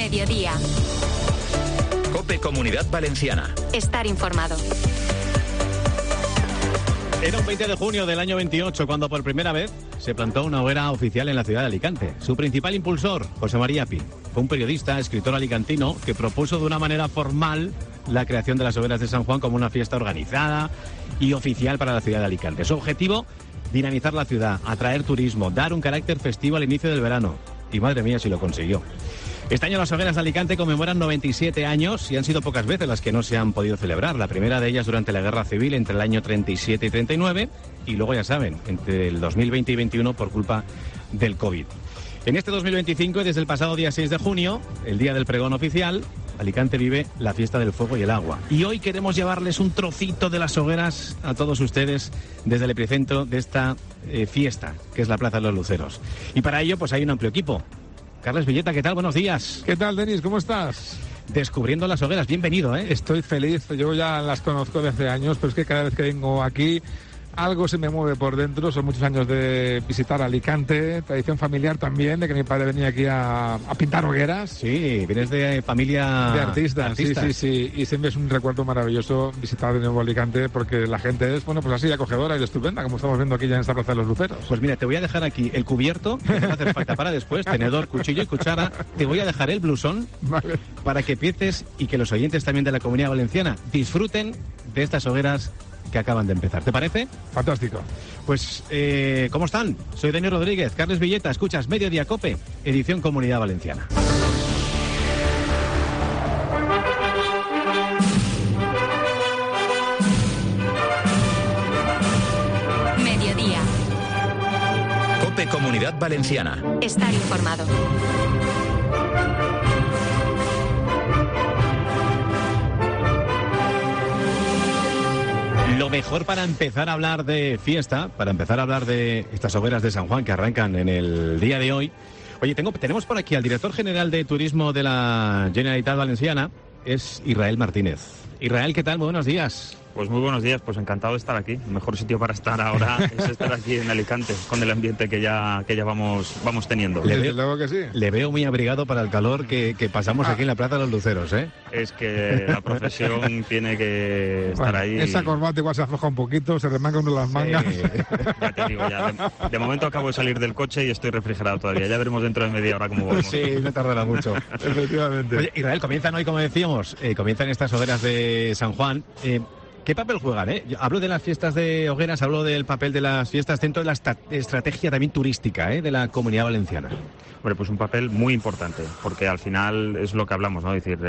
Mediodía. COPE Comunidad Valenciana. Estar informado. Era un 20 de junio del año 28 cuando por primera vez se plantó una hoguera oficial en la ciudad de Alicante. Su principal impulsor, José María Pi, fue un periodista, escritor alicantino que propuso de una manera formal la creación de las hogueras de San Juan como una fiesta organizada y oficial para la ciudad de Alicante. Su objetivo, dinamizar la ciudad, atraer turismo, dar un carácter festivo al inicio del verano. Y madre mía si lo consiguió. Este año las hogueras de Alicante conmemoran 97 años y han sido pocas veces las que no se han podido celebrar. La primera de ellas durante la Guerra Civil entre el año 37 y 39 y luego, ya saben, entre el 2020 y 21 por culpa del COVID. En este 2025 y desde el pasado día 6 de junio, el día del pregón oficial, Alicante vive la fiesta del fuego y el agua. Y hoy queremos llevarles un trocito de las hogueras a todos ustedes desde el epicentro de esta fiesta, que es la Plaza de los Luceros. Y para ello, pues hay un amplio equipo. Carles Villeta, ¿qué tal? Buenos días. ¿Qué tal, Denis? ¿Cómo estás? Descubriendo las hogueras, bienvenido, ¿eh? Estoy feliz, yo ya las conozco desde hace años, pero es que cada vez que vengo aquí algo se me mueve por dentro. Son muchos años de visitar Alicante, tradición familiar también, de que mi padre venía aquí a pintar hogueras. Sí, vienes de familia de artistas. Sí, y siempre es un recuerdo maravilloso visitar de nuevo Alicante, porque la gente es, bueno, pues así acogedora y estupenda, como estamos viendo aquí ya en esta Plaza de los Luceros. Pues mira, te voy a dejar aquí el cubierto, que no hace falta para después, tenedor, cuchillo y cuchara. Te voy a dejar el blusón, vale, para que empieces y que los oyentes también de la Comunidad Valenciana disfruten de estas hogueras que acaban de empezar. ¿Te parece? Fantástico. Pues, ¿cómo están? Soy Denis Rodríguez, Carles Villeta, escuchas Mediodía COPE, edición Comunidad Valenciana. Mediodía. COPE Comunidad Valenciana. Estar informado. Lo mejor para empezar a hablar de fiesta, para empezar a hablar de estas hogueras de San Juan que arrancan en el día de hoy. Oye, tenemos por aquí al director general de Turismo de la Generalitat Valenciana, es Israel Martínez. Israel, ¿qué tal? Muy buenos días. Pues muy buenos días, pues encantado de estar aquí. El mejor sitio para estar ahora es estar aquí en Alicante, con el ambiente que ya vamos teniendo. Luego que sí. Le veo muy abrigado para el calor que pasamos aquí en la Plaza de los Luceros, ¿eh? Es que la profesión tiene que estar ahí. Esa corbata igual se afloja un poquito, se remanga uno las mangas. Sí. Ya te digo, de momento acabo de salir del coche y estoy refrigerado todavía. Ya veremos dentro de media hora cómo vamos. Sí, no tardará mucho. Efectivamente. Oye, Israel, comienzan hoy, como decíamos, comienzan estas hogueras de San Juan. ¿Qué papel juegan? Yo hablo de las fiestas de hogueras, hablo del papel de las fiestas dentro de la estrategia también turística de la Comunidad Valenciana. Hombre, pues un papel muy importante, porque al final es lo que hablamos, ¿no? Es decir,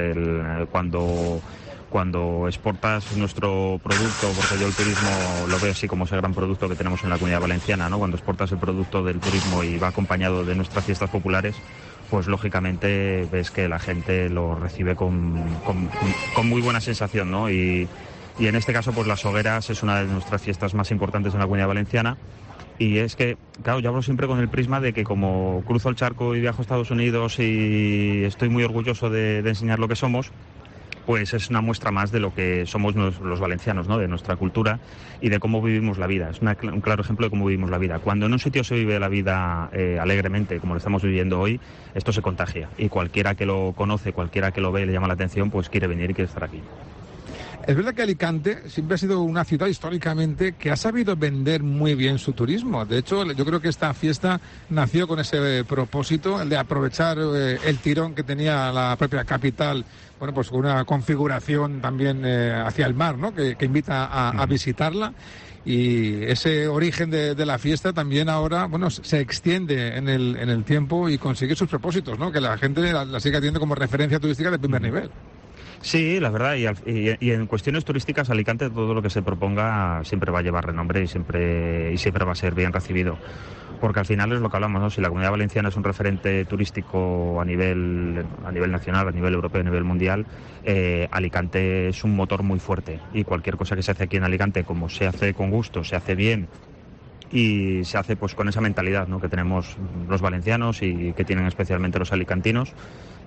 cuando exportas nuestro producto, porque yo el turismo lo veo así como ese gran producto que tenemos en la Comunidad Valenciana, ¿no? Cuando exportas el producto del turismo y va acompañado de nuestras fiestas populares, pues lógicamente ves que la gente lo recibe con muy buena sensación, ¿no? Y en este caso, pues las hogueras es una de nuestras fiestas más importantes en la Comunidad Valenciana. Y es que, claro, yo hablo siempre con el prisma de que como cruzo el charco y viajo a Estados Unidos y estoy muy orgulloso de enseñar lo que somos, pues es una muestra más de lo que somos los valencianos, ¿no? De nuestra cultura y de cómo vivimos la vida. Es un claro ejemplo de cómo vivimos la vida. Cuando en un sitio se vive la vida alegremente, como lo estamos viviendo hoy, esto se contagia. Y cualquiera que lo conoce, cualquiera que lo ve y le llama la atención, pues quiere venir y quiere estar aquí. Es verdad que Alicante siempre ha sido una ciudad históricamente que ha sabido vender muy bien su turismo. De hecho, yo creo que esta fiesta nació con ese propósito, el de aprovechar el tirón que tenía la propia capital, bueno, pues con una configuración también hacia el mar, ¿no? Que invita a visitarla. Y ese origen de la fiesta también ahora, bueno, se extiende en el tiempo y consigue sus propósitos, ¿no? Que la gente la siga teniendo como referencia turística de primer nivel. Sí, la verdad, y en cuestiones turísticas Alicante todo lo que se proponga siempre va a llevar renombre y siempre va a ser bien recibido. Porque al final es lo que hablamos, ¿no? Si la Comunidad Valenciana es un referente turístico a nivel nacional, a nivel europeo, a nivel mundial, Alicante es un motor muy fuerte y cualquier cosa que se hace aquí en Alicante, como se hace con gusto, se hace bien y se hace pues con esa mentalidad, ¿no? Que tenemos los valencianos y que tienen especialmente los alicantinos,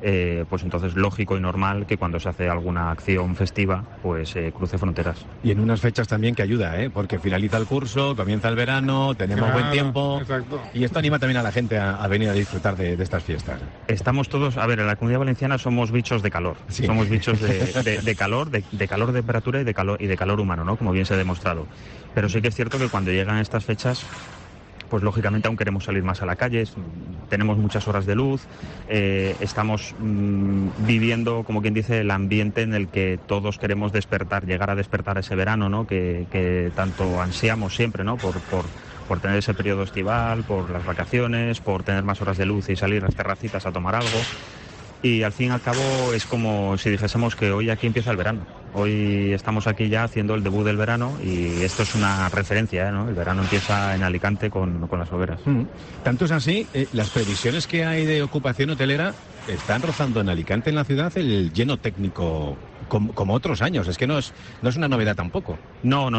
pues entonces lógico y normal que cuando se hace alguna acción festiva pues cruce fronteras. Y en unas fechas también que ayuda, porque finaliza el curso, comienza el verano, tenemos buen tiempo. Exacto. Y esto anima también a la gente a venir a disfrutar de estas fiestas. Estamos todos, a ver, en la Comunidad Valenciana somos bichos de calor. Sí. Somos bichos de calor, de calor, de temperatura y de calor humano, ¿no? Como bien se ha demostrado. Pero sí que es cierto que cuando llegan estas fechas, pues lógicamente aún queremos salir más a la calle, tenemos muchas horas de luz, estamos viviendo, como quien dice, el ambiente en el que todos queremos despertar, llegar a despertar ese verano, ¿no? Que tanto ansiamos siempre, ¿no? Por tener ese periodo estival, por las vacaciones, por tener más horas de luz y salir a las terracitas a tomar algo. Y al fin y al cabo es como si dijésemos que hoy aquí empieza el verano. Hoy estamos aquí ya haciendo el debut del verano y esto es una referencia, ¿no? El verano empieza en Alicante con las hogueras. Tanto es así, las previsiones que hay de ocupación hotelera están rozando en Alicante, en la ciudad, el lleno técnico como otros años. Es que no es una novedad tampoco. No.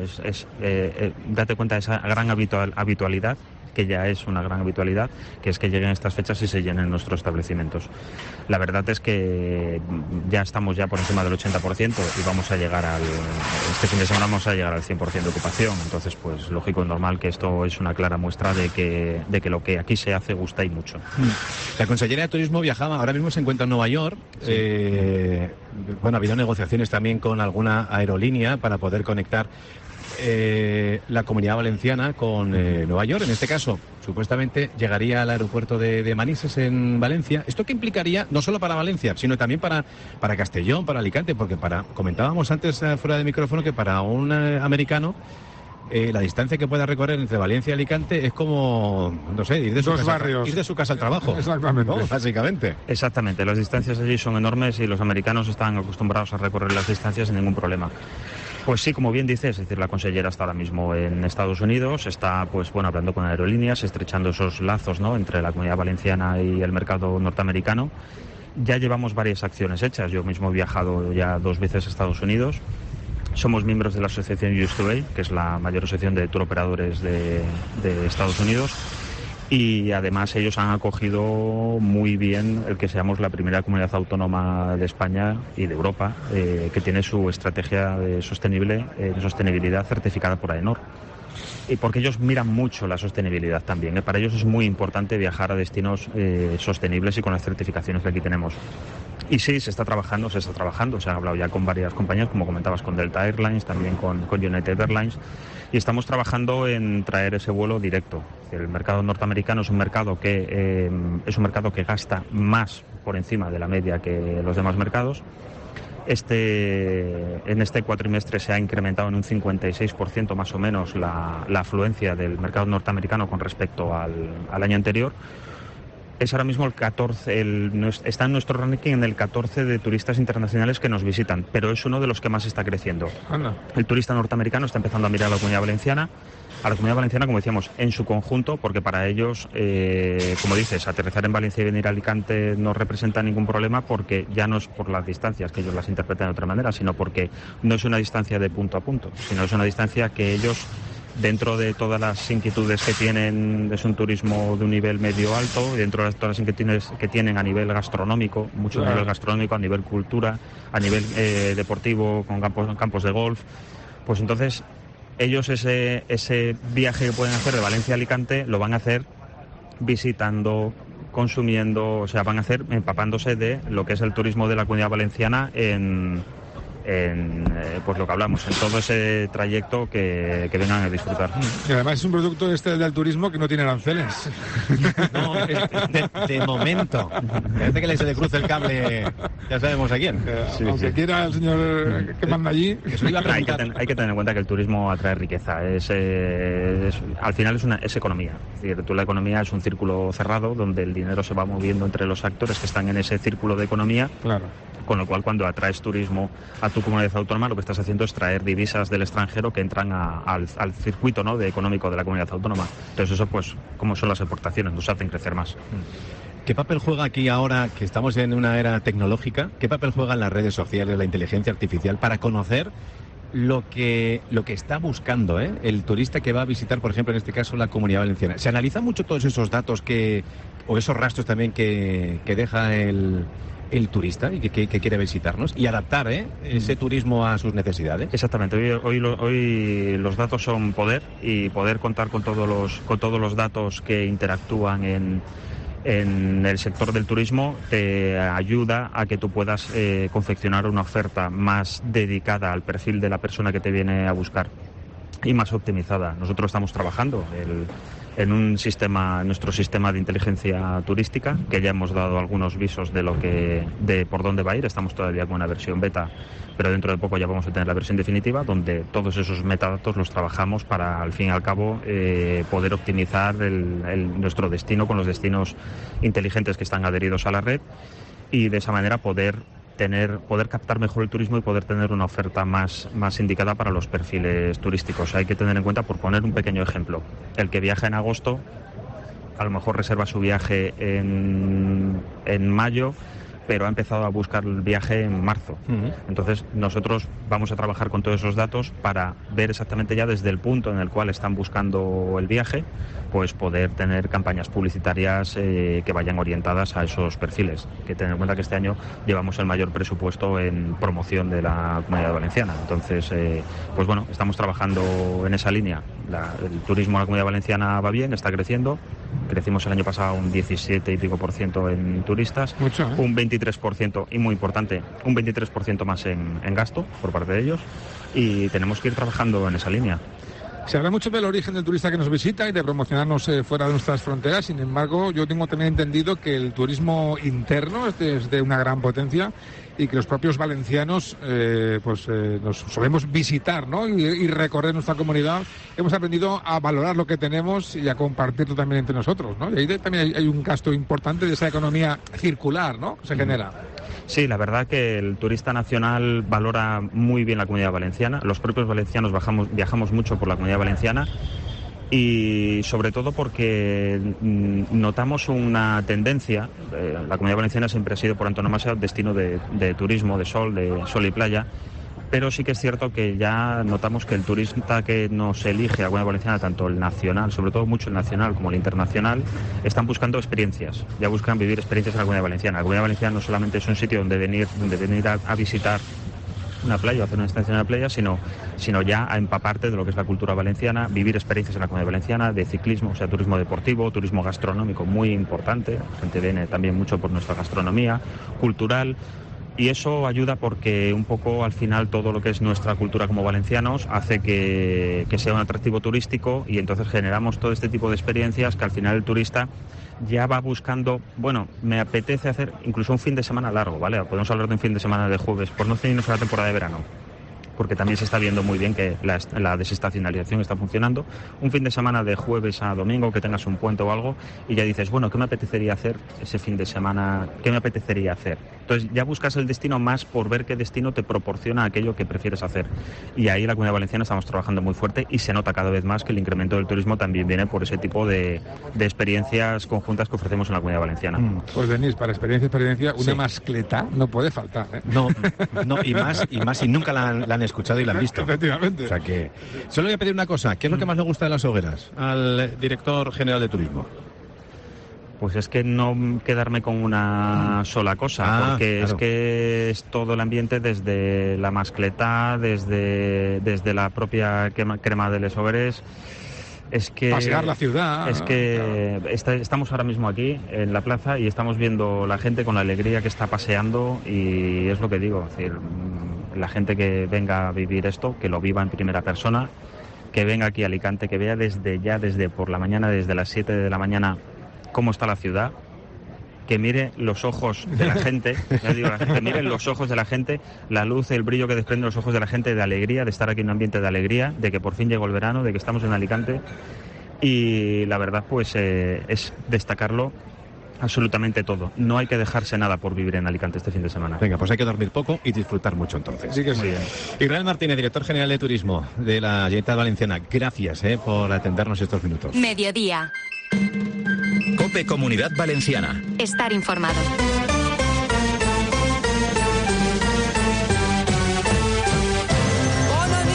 Date cuenta de esa gran habitualidad, que ya es una gran habitualidad, que es que lleguen estas fechas y se llenen nuestros establecimientos. La verdad es que ya estamos ya por encima del 80% y vamos a llegar este fin de semana vamos a llegar al 100% de ocupación. Entonces, pues lógico y normal que esto es una clara muestra de que lo que aquí se hace gusta y mucho. La consellera de Turismo viajaba, ahora mismo se encuentra en Nueva York. Sí. Ha habido negociaciones también con alguna aerolínea para poder conectar la Comunidad Valenciana con Nueva York. En este caso, supuestamente llegaría al aeropuerto de Manises en Valencia. ¿Esto qué implicaría, no solo para Valencia, sino también para Castellón, para Alicante? Porque comentábamos antes fuera de micrófono que para un americano la distancia que pueda recorrer entre Valencia y Alicante es como, no sé, ir de su casa al trabajo. Exactamente. ¿No? Básicamente. Exactamente. Las distancias allí son enormes y los americanos están acostumbrados a recorrer las distancias sin ningún problema. Pues sí, como bien dices, es decir, la consellera está ahora mismo en Estados Unidos, está hablando con aerolíneas, estrechando esos lazos, ¿no?, entre la Comunidad Valenciana y el mercado norteamericano. Ya llevamos varias acciones hechas. Yo mismo he viajado ya 2 veces a Estados Unidos. Somos miembros de la asociación US2A, que es la mayor asociación de tour operadores de Estados Unidos. Y además ellos han acogido muy bien el que seamos la primera comunidad autónoma de España y de Europa que tiene su estrategia de sostenibilidad certificada por AENOR. Y porque ellos miran mucho la sostenibilidad también. Para ellos es muy importante viajar a destinos sostenibles y con las certificaciones que aquí tenemos. Y sí, se está trabajando. Se ha hablado ya con varias compañías, como comentabas, con Delta Airlines, también con United Airlines. Y estamos trabajando en traer ese vuelo directo. El mercado norteamericano es un mercado que gasta más por encima de la media que los demás mercados. En este cuatrimestre se ha incrementado en un 56% más o menos la afluencia del mercado norteamericano con respecto al año anterior. Es ahora mismo está en nuestro ranking en el 14 de turistas internacionales que nos visitan, pero es uno de los que más está creciendo. Anda. El turista norteamericano está empezando a mirar a la Comunidad Valenciana, como decíamos, en su conjunto, porque para ellos, como dices, aterrizar en Valencia y venir a Alicante no representa ningún problema, porque ya no es por las distancias, que ellos las interpretan de otra manera, sino porque no es una distancia de punto a punto, sino es una distancia que ellos, dentro de todas las inquietudes que tienen, es un turismo de un nivel medio-alto, dentro de todas las inquietudes que tienen a nivel gastronómico, mucho a nivel gastronómico, a nivel cultura, a nivel deportivo, con campos de golf, pues entonces ellos ese viaje que pueden hacer de Valencia a Alicante lo van a hacer visitando, consumiendo, o sea, van a hacer empapándose de lo que es el turismo de la Comunidad Valenciana en pues lo que hablamos, en todo ese trayecto que vengan a disfrutar. Y además es un producto del turismo que no tiene aranceles. No, de momento. Parece que se le cruce el cable, ya sabemos a quién. Aunque quiera el señor que manda allí. Hay que tener en cuenta que el turismo atrae riqueza. Al final es economía. Es decir, la economía es un círculo cerrado donde el dinero se va moviendo entre los actores que están en ese círculo de economía. Claro. Con lo cual, cuando atraes turismo a tu comunidad autónoma, lo que estás haciendo es traer divisas del extranjero que entran al circuito, ¿no?, económico de la comunidad autónoma. Entonces eso, pues, como son las exportaciones, nos hacen crecer más. ¿Qué papel juega aquí ahora que estamos en una era tecnológica? ¿Qué papel juegan las redes sociales, la inteligencia artificial para conocer lo que está buscando el turista que va a visitar, por ejemplo, en este caso, la Comunidad Valenciana. ¿Se analizan mucho todos esos datos o esos rastros también que deja el turista y que quiere visitarnos y adaptar ese turismo a sus necesidades? Exactamente. Hoy los datos son poder, y poder contar con todos los datos que interactúan en el sector del turismo te ayuda a que tú puedas confeccionar una oferta más dedicada al perfil de la persona que te viene a buscar y más optimizada. Nosotros estamos trabajando en nuestro sistema de inteligencia turística, que ya hemos dado algunos visos de por dónde va a ir. Estamos todavía con una versión beta, pero dentro de poco ya vamos a tener la versión definitiva, donde todos esos metadatos los trabajamos para, al fin y al cabo, poder optimizar nuestro destino con los destinos inteligentes que están adheridos a la red, y de esa manera poder captar mejor el turismo y poder tener una oferta más indicada para los perfiles turísticos. Hay que tener en cuenta, por poner un pequeño ejemplo, el que viaja en agosto a lo mejor reserva su viaje en mayo, pero ha empezado a buscar el viaje en marzo. Entonces nosotros vamos a trabajar con todos esos datos para ver exactamente ya desde el punto en el cual están buscando el viaje, pues poder tener campañas publicitarias que vayan orientadas a esos perfiles. Que tener en cuenta que este año llevamos el mayor presupuesto en promoción de la Comunidad Valenciana. Entonces, pues bueno, estamos trabajando en esa línea. El turismo en la Comunidad Valenciana va bien, está creciendo. Crecimos el año pasado un 17 y pico % en turistas. Mucho, Un 23%, y muy importante, un 23% más en gasto por parte de ellos, y tenemos que ir trabajando en esa línea. Se habla mucho del origen del turista que nos visita y de promocionarnos fuera de nuestras fronteras. Sin embargo, yo tengo también entendido que el turismo interno es de una gran potencia y que los propios valencianos nos solemos visitar, ¿no? y recorrer nuestra comunidad. Hemos aprendido a valorar lo que tenemos y a compartirlo también entre nosotros, ¿no? Y ahí también hay un gasto importante de esa economía circular, ¿no?, que se genera. Sí, la verdad que el turista nacional valora muy bien la Comunidad Valenciana. Los propios valencianos viajamos mucho por la Comunidad Valenciana, y sobre todo porque notamos una tendencia. La Comunidad Valenciana siempre ha sido por antonomasia destino de turismo, de sol y playa, pero sí que es cierto que ya notamos que el turista que nos elige la Comunidad Valenciana, tanto el nacional, sobre todo mucho el nacional, como el internacional, están buscando experiencias, ya buscan vivir experiencias en la Comunidad Valenciana. La Comunidad Valenciana no solamente es un sitio donde venir a visitar una playa o hacer una estancia en una playa, sino ya a empaparte de lo que es la cultura valenciana, vivir experiencias en la Comunidad Valenciana, de ciclismo, o sea, turismo deportivo, turismo gastronómico muy importante. La gente viene también mucho por nuestra gastronomía, cultural. Y eso ayuda porque un poco al final todo lo que es nuestra cultura como valencianos hace que sea un atractivo turístico, y entonces generamos todo este tipo de experiencias que al final el turista ya va buscando. Bueno, me apetece hacer incluso un fin de semana largo, ¿vale? Podemos hablar de un fin de semana de jueves, por no ceñirnos a la temporada de verano, porque también se está viendo muy bien que la desestacionalización está funcionando. Un fin de semana de jueves a domingo, que tengas un puente o algo, y ya dices, bueno, ¿qué me apetecería hacer ese fin de semana? ¿Qué me apetecería hacer? Entonces ya buscas el destino más por ver qué destino te proporciona aquello que prefieres hacer. Y ahí en la Comunidad Valenciana estamos trabajando muy fuerte, y se nota cada vez más que el incremento del turismo también viene por ese tipo de experiencias conjuntas que ofrecemos en la Comunidad Valenciana. Pues Denis, para experiencia, una mascleta no puede faltar, ¿eh? No, y más si nunca la han escuchado y la han visto. Efectivamente. O sea que solo voy a pedir una cosa. ¿Qué es lo que más le gusta de las hogueras al director general de turismo? Pues es que no quedarme con una sola cosa, porque claro, es que es todo el ambiente, desde la mascleta, desde la propia crema de les hogueres. Es que pasear la ciudad. Es que estamos ahora mismo aquí en la plaza y estamos viendo la gente con la alegría que está paseando, y es lo que digo, es decir, la gente que venga a vivir esto, que lo viva en primera persona, que venga aquí a Alicante, que vea desde por la mañana, desde las 7 de la mañana, cómo está la ciudad, que mire los ojos de la gente, que mire los ojos de la gente, la luz, el brillo que desprenden los ojos de la gente de alegría, de estar aquí en un ambiente de alegría, de que por fin llegó el verano, de que estamos en Alicante. Y la verdad, pues es destacarlo absolutamente todo. No hay que dejarse nada por vivir en Alicante este fin de semana. Venga, pues hay que dormir poco y disfrutar mucho entonces. Sí que muy bien. Israel Martínez, director general de turismo de la Generalitat Valenciana, gracias por atendernos estos minutos. Mediodía. COPE Comunidad Valenciana. Estar informado. Bona nit!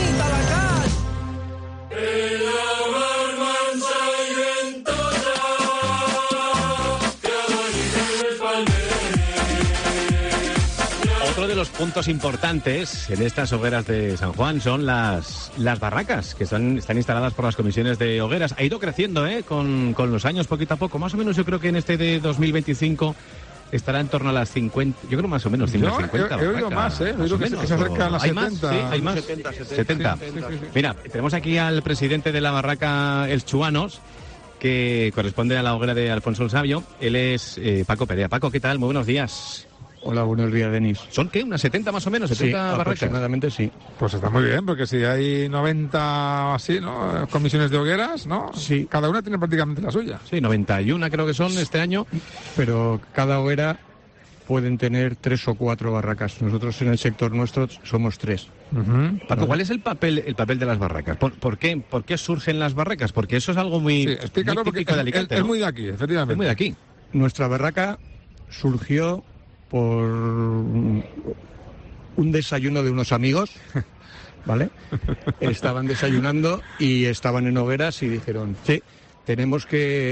Otro de los puntos importantes en estas hogueras de San Juan son las barracas, que están instaladas por las comisiones de hogueras. Ha ido creciendo con los años, poquito a poco. Más o menos yo creo que en este de 2025 estará en torno a las 50, yo creo más o menos 50. He oído más, he oído que se acerca a las 70. ¿Sí? ¿Hay más? 70. Sí. Mira, tenemos aquí al presidente de la barraca Els Chuanos, que corresponde a la hoguera de Alfonso el Sabio. Él es Paco Perea. Paco, ¿qué tal? Muy buenos días. Hola, buenos días, Denis. ¿Son qué? ¿Unas 70 más o menos? ¿70 barracas? Aproximadamente sí. Pues está muy bien, porque si hay 90 así, ¿no? Comisiones de hogueras, ¿no? Sí. Cada una tiene prácticamente la suya. Sí, 91 creo que son este año. Pero cada hoguera pueden tener 3 o 4 barracas. Nosotros en el sector nuestro somos 3. Uh-huh. Paco, ¿cuál es el papel de las barracas? ¿Por qué surgen las barracas? Porque eso es algo muy, sí, explícalo, muy típico de Alicante, es ¿no? muy de aquí, efectivamente. Es muy de aquí. Nuestra barraca surgió por un desayuno de unos amigos, ¿vale? Estaban desayunando y estaban en hogueras y dijeron, sí, tenemos que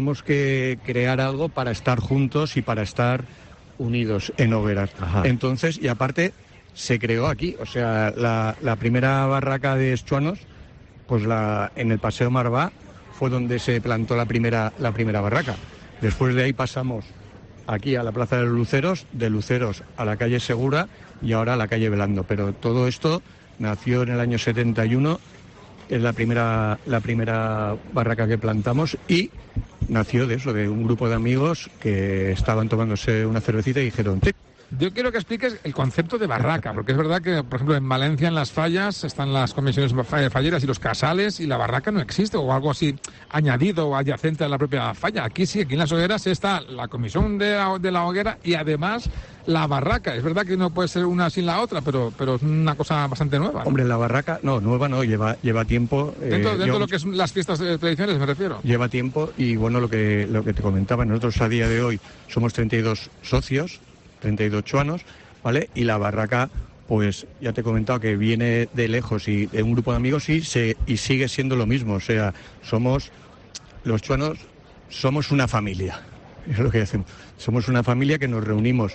crear algo para estar juntos y para estar unidos en hogueras. Ajá. Entonces, y aparte, se creó aquí, o sea, la primera barraca de Eschuanos, pues en el Paseo Marvá fue donde se plantó la primera barraca. Después de ahí pasamos aquí a la Plaza de los Luceros, de Luceros a la calle Segura y ahora a la calle Velando. Pero todo esto nació en el año 71, es la primera barraca que plantamos y nació de un grupo de amigos que estaban tomándose una cervecita y dijeron, sí. Yo quiero que expliques el concepto de barraca, porque es verdad que, por ejemplo, en Valencia, en las fallas, están las comisiones falleras y los casales, y la barraca no existe, o algo así añadido o adyacente a la propia falla. Aquí sí, aquí en las hogueras está la comisión de la hoguera y además la barraca. Es verdad que no puede ser una sin la otra, pero es una cosa bastante nueva, ¿no? Hombre, la barraca, nueva no, lleva tiempo. Dentro de lo que son las fiestas tradicionales, me refiero. Lleva tiempo y, bueno, lo que te comentaba, nosotros a día de hoy somos 32 socios, 32 chuanos, ¿vale? Y la barraca, pues ya te he comentado que viene de lejos y de un grupo de amigos y sigue siendo lo mismo. O sea, los chuanos somos una familia, es lo que hacemos. Somos una familia que nos reunimos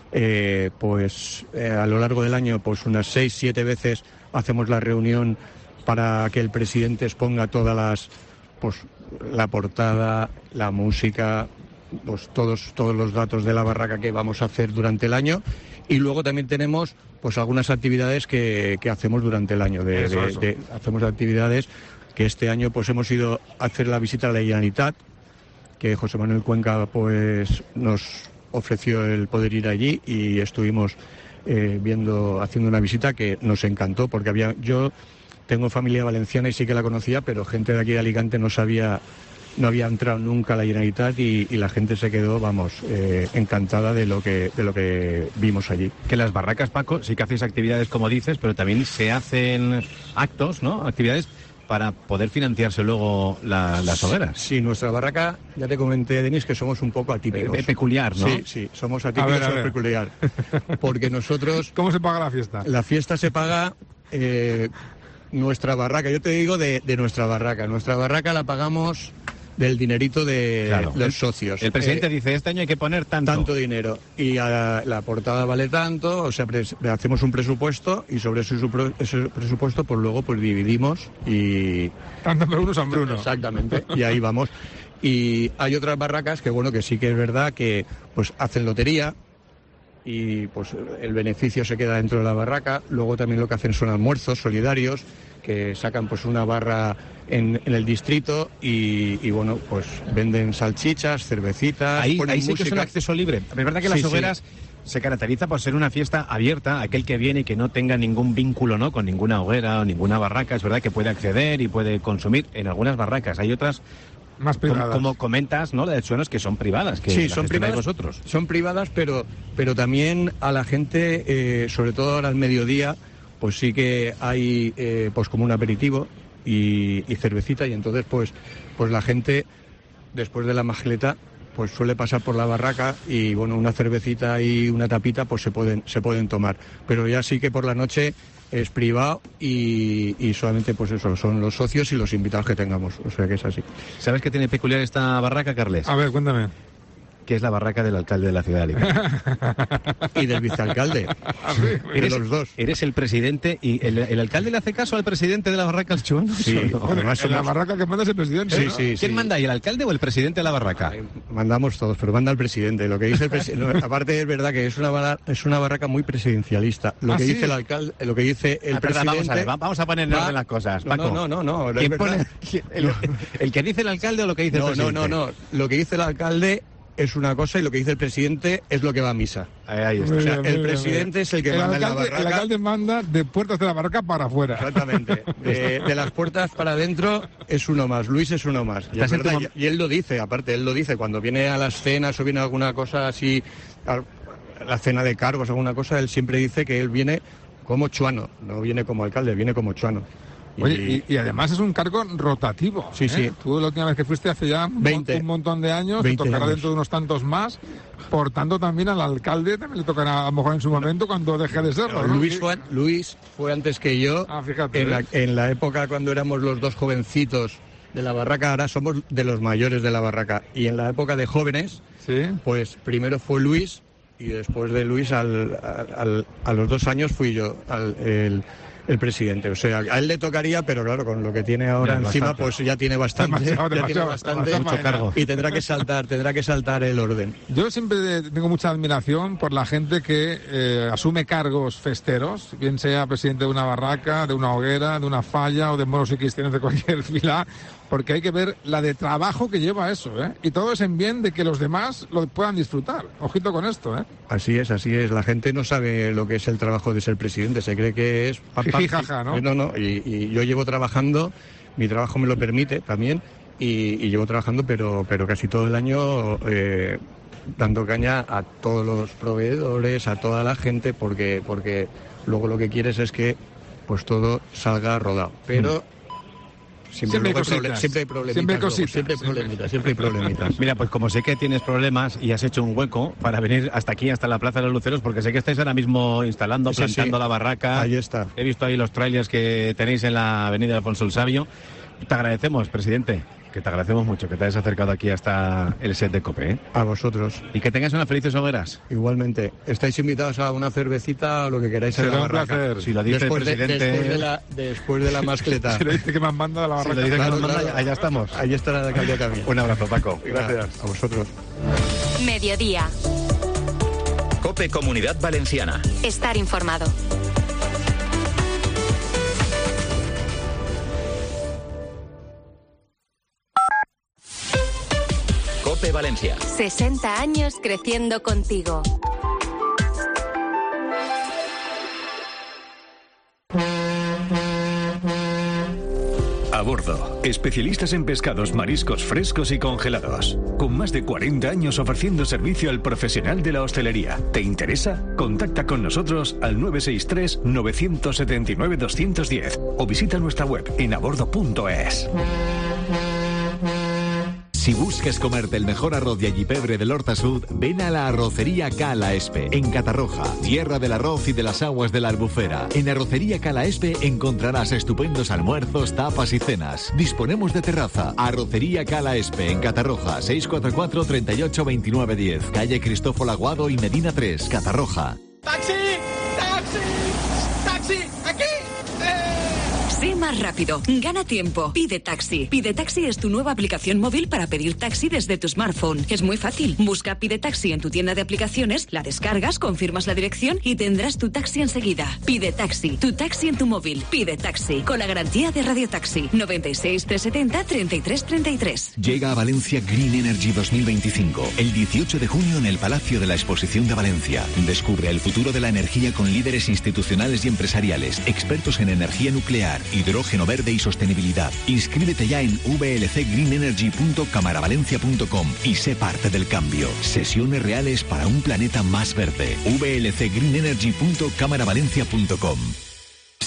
a lo largo del año, pues unas 6-7 veces hacemos la reunión para que el presidente exponga todas la portada, la música, pues todos los datos de la barraca que vamos a hacer durante el año, y luego también tenemos pues algunas actividades que hacemos durante el año. Hacemos actividades que este año pues hemos ido a hacer la visita a la Generalitat, que José Manuel Cuenca pues nos ofreció el poder ir allí y estuvimos haciendo una visita que nos encantó, porque yo tengo familia valenciana y sí que la conocía, pero gente de aquí de Alicante no había entrado nunca a la Generalitat y la gente se quedó, encantada de lo que vimos allí. Que las barracas, Paco, sí que hacéis actividades como dices, pero también se hacen actos, ¿no? Actividades para poder financiarse luego las hogueras. Sí, nuestra barraca, ya te comenté, Denis, que somos un poco atípicos. Peculiar, ¿no? Sí, somos atípicos, somos peculiar. Porque nosotros... ¿Cómo se paga la fiesta? La fiesta se paga... nuestra barraca, yo te digo de nuestra barraca. Nuestra barraca la pagamos del dinerito de los socios. El presidente dice, este año hay que poner tanto dinero y la portada vale tanto, o sea, hacemos un presupuesto y sobre ese presupuesto pues luego pues dividimos y... Tanto por uno son Bruno. Exactamente, y ahí vamos. Y hay otras barracas que sí que es verdad que pues hacen lotería y pues el beneficio se queda dentro de la barraca. Luego también lo que hacen son almuerzos solidarios, que sacan pues una barra en el distrito y bueno, pues venden salchichas, cervecitas, ahí ponen sí música. Que es un acceso libre. Es verdad que las hogueras se caracteriza por ser una fiesta abierta a aquel que viene y que no tenga ningún vínculo, ¿no?, con ninguna hoguera o ninguna barraca. Es verdad que puede acceder y puede consumir en algunas barracas. Hay otras más privadas, como comentas, ¿no?, la de Chuanos, que son privadas, que son privadas vosotros. Son privadas, pero también a la gente, sobre todo ahora al mediodía, pues sí que hay pues como un aperitivo y cervecita, y entonces pues la gente después de la magleta pues suele pasar por la barraca y bueno, una cervecita y una tapita pues se pueden tomar, pero ya sí que por la noche es privado y solamente pues eso, son los socios y los invitados que tengamos, o sea que es así. ¿Sabes qué tiene peculiar esta barraca, Carles? A ver, cuéntame. que es la barraca del alcalde de la ciudad de Alicante. Y del vicealcalde. De los dos. Eres el presidente y el alcalde le hace caso al presidente de la barraca al chuano. Sí, además en la barraca que manda es el presidente. Sí, ¿no? sí, ¿Quién manda ahí, el alcalde o el presidente de la barraca? Mandamos todos, pero manda el presidente. Lo que dice el presidente, aparte es verdad que es una barraca muy presidencialista. Lo que dice el alcalde, lo que dice el presidente. Vamos a poner en orden las cosas. Paco. No. ¿Quién pone, el que dice el alcalde o lo que dice el presidente? No. Lo que dice el alcalde es una cosa y lo que dice el presidente es lo que va a misa. Ahí está. O sea, el presidente es el que manda en la barraca. El alcalde manda de puertas de la barraca para afuera. Exactamente. De las puertas para adentro es uno más. Luis es uno más. Y él lo dice, aparte, él lo dice. Cuando viene a las cenas o viene alguna cosa así, a la cena de cargos, alguna cosa, él siempre dice que él viene como chuano. No viene como alcalde, viene como chuano. Oye, y además es un cargo rotativo. Sí, sí. Tú la última vez que fuiste hace ya un montón de años, te tocará dentro de unos tantos más. Por tanto, también al alcalde también le tocará a lo mejor en su momento cuando deje de serlo, ¿no? Luis fue antes que yo. Fíjate. En la época cuando éramos los dos jovencitos de la barraca, ahora somos de los mayores de la barraca. Y en la época de jóvenes, pues primero fue Luis y después de Luis a los 2 años fui yo el presidente. O sea, a él le tocaría, pero claro, con lo que tiene ahora encima, pues ya tiene bastante. Mucho cargo. Y tendrá que saltar el orden. Yo siempre tengo mucha admiración por la gente que asume cargos festeros, bien sea presidente de una barraca, de una hoguera, de una falla o de moros y cristianos de cualquier fila, porque hay que ver la de trabajo que lleva eso, ¿eh? Y todo es en bien de que los demás lo puedan disfrutar. Ojito con esto, ¿eh? Así es. La gente no sabe lo que es el trabajo de ser presidente, se cree que es... Jijijaja, ¿no? No, y yo llevo trabajando, mi trabajo me lo permite también, y llevo trabajando, pero casi todo el año dando caña a todos los proveedores, a toda la gente, porque luego lo que quieres es que pues todo salga rodado. Pero... Siempre hay problemitas. Mira, pues como sé que tienes problemas y has hecho un hueco para venir hasta aquí, hasta la Plaza de los Luceros, porque sé que estáis ahora mismo instalando, plantando la barraca. Ahí está. He visto ahí los trailers que tenéis en la avenida Alfonso el Sabio. Te agradecemos, presidente, que te agradecemos mucho que te hayas acercado aquí hasta el set de COPE, ¿eh? A vosotros. Y que tengas unas felices hogueras. Igualmente. Estáis invitados a una cervecita o lo que queráis en la barraca. Placer. Si lo dice el presidente... Después de la mascleta. Si le dice que me han mandado a la barraca. Si lo dice que nos manda, allá estamos. Ahí estará la alcaldía también. Un abrazo, Paco. Gracias. A vosotros. Mediodía. COPE Comunidad Valenciana. Estar informado. COPE Valencia. 60 años creciendo contigo. A bordo, especialistas en pescados, mariscos frescos y congelados. Con más de 40 años ofreciendo servicio al profesional de la hostelería. ¿Te interesa? Contacta con nosotros al 963-979-210 o visita nuestra web en abordo.es. Si buscas comerte el mejor arroz de allipebre del Horta Sud, ven a la arrocería Cala Espe, en Catarroja, tierra del arroz y de las aguas de la Albufera. En Arrocería Cala Espe encontrarás estupendos almuerzos, tapas y cenas. Disponemos de terraza. Arrocería Cala Espe, en Catarroja, 644 38 29 10, calle Cristóforo Aguado y Medina 3, Catarroja. ¡Taxi! ¡Taxi! ¡Taxi! ¡Aquí! Sé más rápido, gana tiempo, pide taxi. Pide Taxi es tu nueva aplicación móvil para pedir taxi desde tu smartphone. Es muy fácil, busca Pide Taxi en tu tienda de aplicaciones, la descargas, confirmas la dirección y tendrás tu taxi enseguida. Pide Taxi, tu taxi en tu móvil. Pide Taxi, con la garantía de Radio Taxi. 96 370 33 33. Llega a Valencia Green Energy 2025, el 18 de junio en el Palacio de la Exposición de Valencia. Descubre el futuro de la energía con líderes institucionales y empresariales, expertos en energía nuclear, hidrógeno verde y sostenibilidad. Inscríbete ya en vlcgreenenergy.camaravalentia.com y sé parte del cambio. Sesiones reales para un planeta más verde. vlcgreenenergy.camaravalentia.com.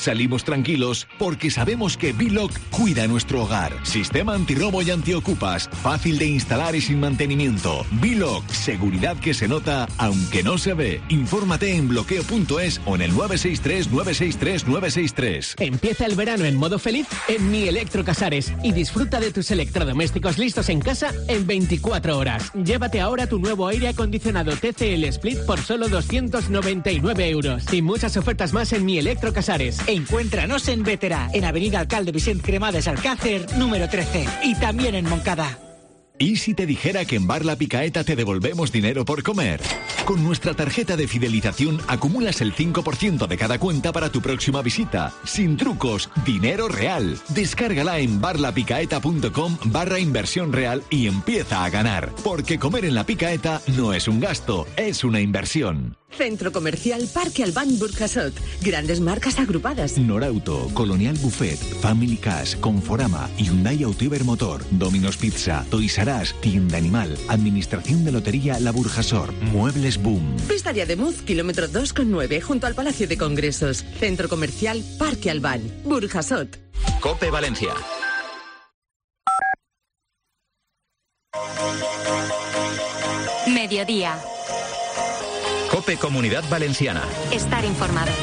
Salimos tranquilos porque sabemos que Biloc cuida nuestro hogar. Sistema antirrobo y antiocupas, fácil de instalar y sin mantenimiento. Biloc, seguridad que se nota aunque no se ve. Infórmate en bloqueo.es o en el 963-963-963. Empieza el verano en modo feliz en Mi Electrocasares y disfruta de tus electrodomésticos listos en casa en 24 horas. Llévate ahora tu nuevo aire acondicionado TCL Split por solo 299 euros. Y muchas ofertas más en Mi Electrocasares. Encuéntranos en Vétera, en Avenida Alcalde Vicente Cremades Alcácer, número 13. Y también en Moncada. ¿Y si te dijera que en Bar La Picaeta te devolvemos dinero por comer? Con nuestra tarjeta de fidelización acumulas el 5% de cada cuenta para tu próxima visita. Sin trucos, dinero real. Descárgala en barlapicaeta.com/inversión real y empieza a ganar. Porque comer en La Picaeta no es un gasto, es una inversión. Centro Comercial Parque Albán Burjasot. Grandes marcas agrupadas. Norauto, Colonial Buffet, Family Cash, Conforama, Hyundai Autoiber Motor, Domino's Pizza, Toys R Us, Tienda Animal, Administración de Lotería La Burjasor, Muebles Boom. Pista de Ademuz, kilómetro 2,9, junto al Palacio de Congresos. Centro Comercial Parque Albán Burjasot. COPE Valencia. Mediodía. COPE Comunidad Valenciana. Estar informado.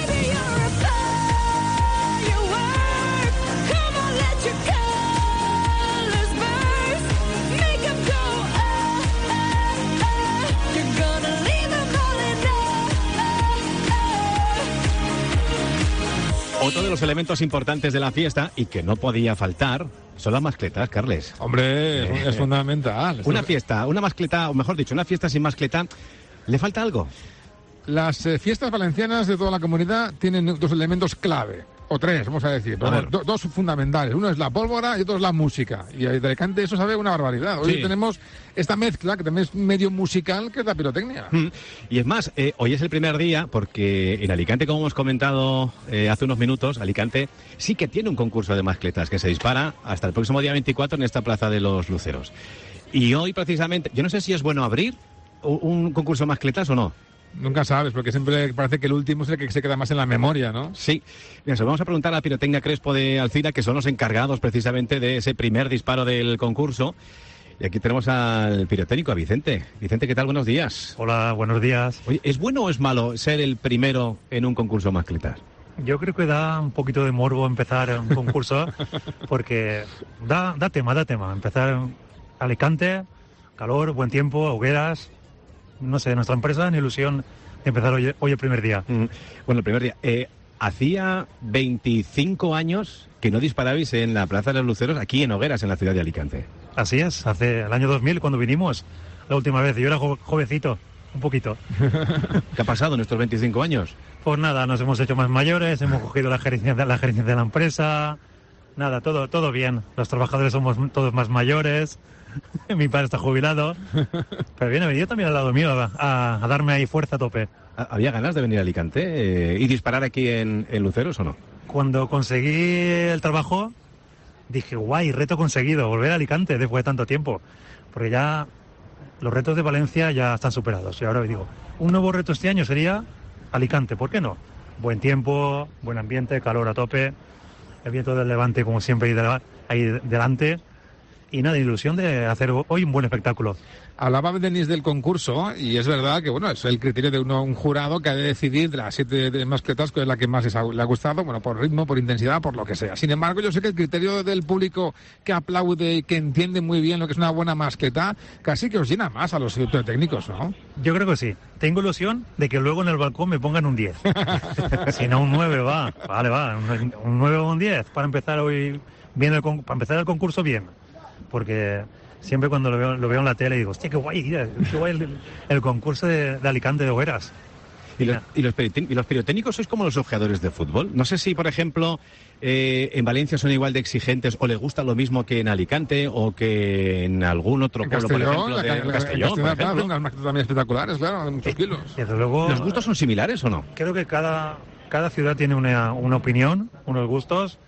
Otro de los elementos importantes de la fiesta y que no podía faltar son las mascletas, Carles. Hombre, es fundamental. Una fiesta, una mascleta, o mejor dicho, una fiesta sin mascleta, ¿le falta algo? Las fiestas valencianas de toda la comunidad tienen dos elementos clave, o tres, vamos a decir, dos fundamentales. Uno es la pólvora y otro es la música. Y de Alicante eso sabe una barbaridad. Hoy tenemos esta mezcla, que también es medio musical, que es la pirotecnia. Y es más, hoy es el primer día, porque en Alicante, como hemos comentado hace unos minutos, Alicante sí que tiene un concurso de mascletas que se dispara hasta el próximo día 24 en esta Plaza de los Luceros. Y hoy, precisamente, yo no sé si es bueno abrir un concurso de mascletas o no. Nunca sabes, porque siempre parece que el último es el que se queda más en la memoria, ¿no? Sí. Mira, se lo vamos a preguntar a Pirotecnia Crespo de Alcira, que son los encargados precisamente de ese primer disparo del concurso. Y aquí tenemos al pirotécnico, a Vicente. Vicente, ¿qué tal? Buenos días. Hola, buenos días. Oye, ¿es bueno o es malo ser el primero en un concurso mascletas? Yo creo que da un poquito de morbo empezar un concurso, porque da tema. Empezar en Alicante, calor, buen tiempo, hogueras. No sé, nuestra empresa en ilusión de empezar hoy el primer día. Bueno, el primer día. Hacía 25 años que no disparabais en la Plaza de los Luceros, aquí en Hogueras, en la ciudad de Alicante. Así es, hace el año 2000 cuando vinimos, la última vez. Yo era jovencito, un poquito. ¿Qué ha pasado en estos 25 años? Pues nada, nos hemos hecho más mayores, hemos cogido la gerencia de la empresa. Nada, todo bien. Los trabajadores somos todos más mayores. Mi padre está jubilado, pero viene venido también al lado mío a darme ahí fuerza a tope. ¿Había ganas de venir a Alicante y disparar aquí en Luceros o no? Cuando conseguí el trabajo, dije, guay, reto conseguido, volver a Alicante después de tanto tiempo. Porque ya los retos de Valencia ya están superados. Y ahora digo, un nuevo reto este año sería Alicante, ¿por qué no? Buen tiempo, buen ambiente, calor a tope, el viento del Levante como siempre ahí delante. Y nada, ilusión de hacer hoy un buen espectáculo. Hablaba Denis del concurso y es verdad que bueno, es el criterio de un jurado que ha de decidir de las 7 mascletas cuál es la que más le ha gustado, bueno, por ritmo, por intensidad, por lo que sea. Sin embargo, yo sé que el criterio del público que aplaude y que entiende muy bien lo que es una buena mascleta, casi que os llena más a los técnicos, ¿no? Yo creo que sí. Tengo ilusión de que luego en el balcón me pongan un 10. Si no, un 9 va. Vale, va. Un 9 o un 10 para empezar hoy bien para empezar el concurso bien. Porque siempre cuando lo veo en la tele digo, hostia, qué guay el concurso de Alicante de Hogueras. ¿Y los pirotécnicos sois como los ojeadores de fútbol? No sé si, por ejemplo, en Valencia son igual de exigentes o les gusta lo mismo que en Alicante o que en algún otro pueblo, por ejemplo, de Castellón. Claro, unas mascletas también espectaculares, claro, de muchos kilos. Desde luego, ¿los gustos son similares o no? Creo que cada ciudad tiene una opinión, unos gustos.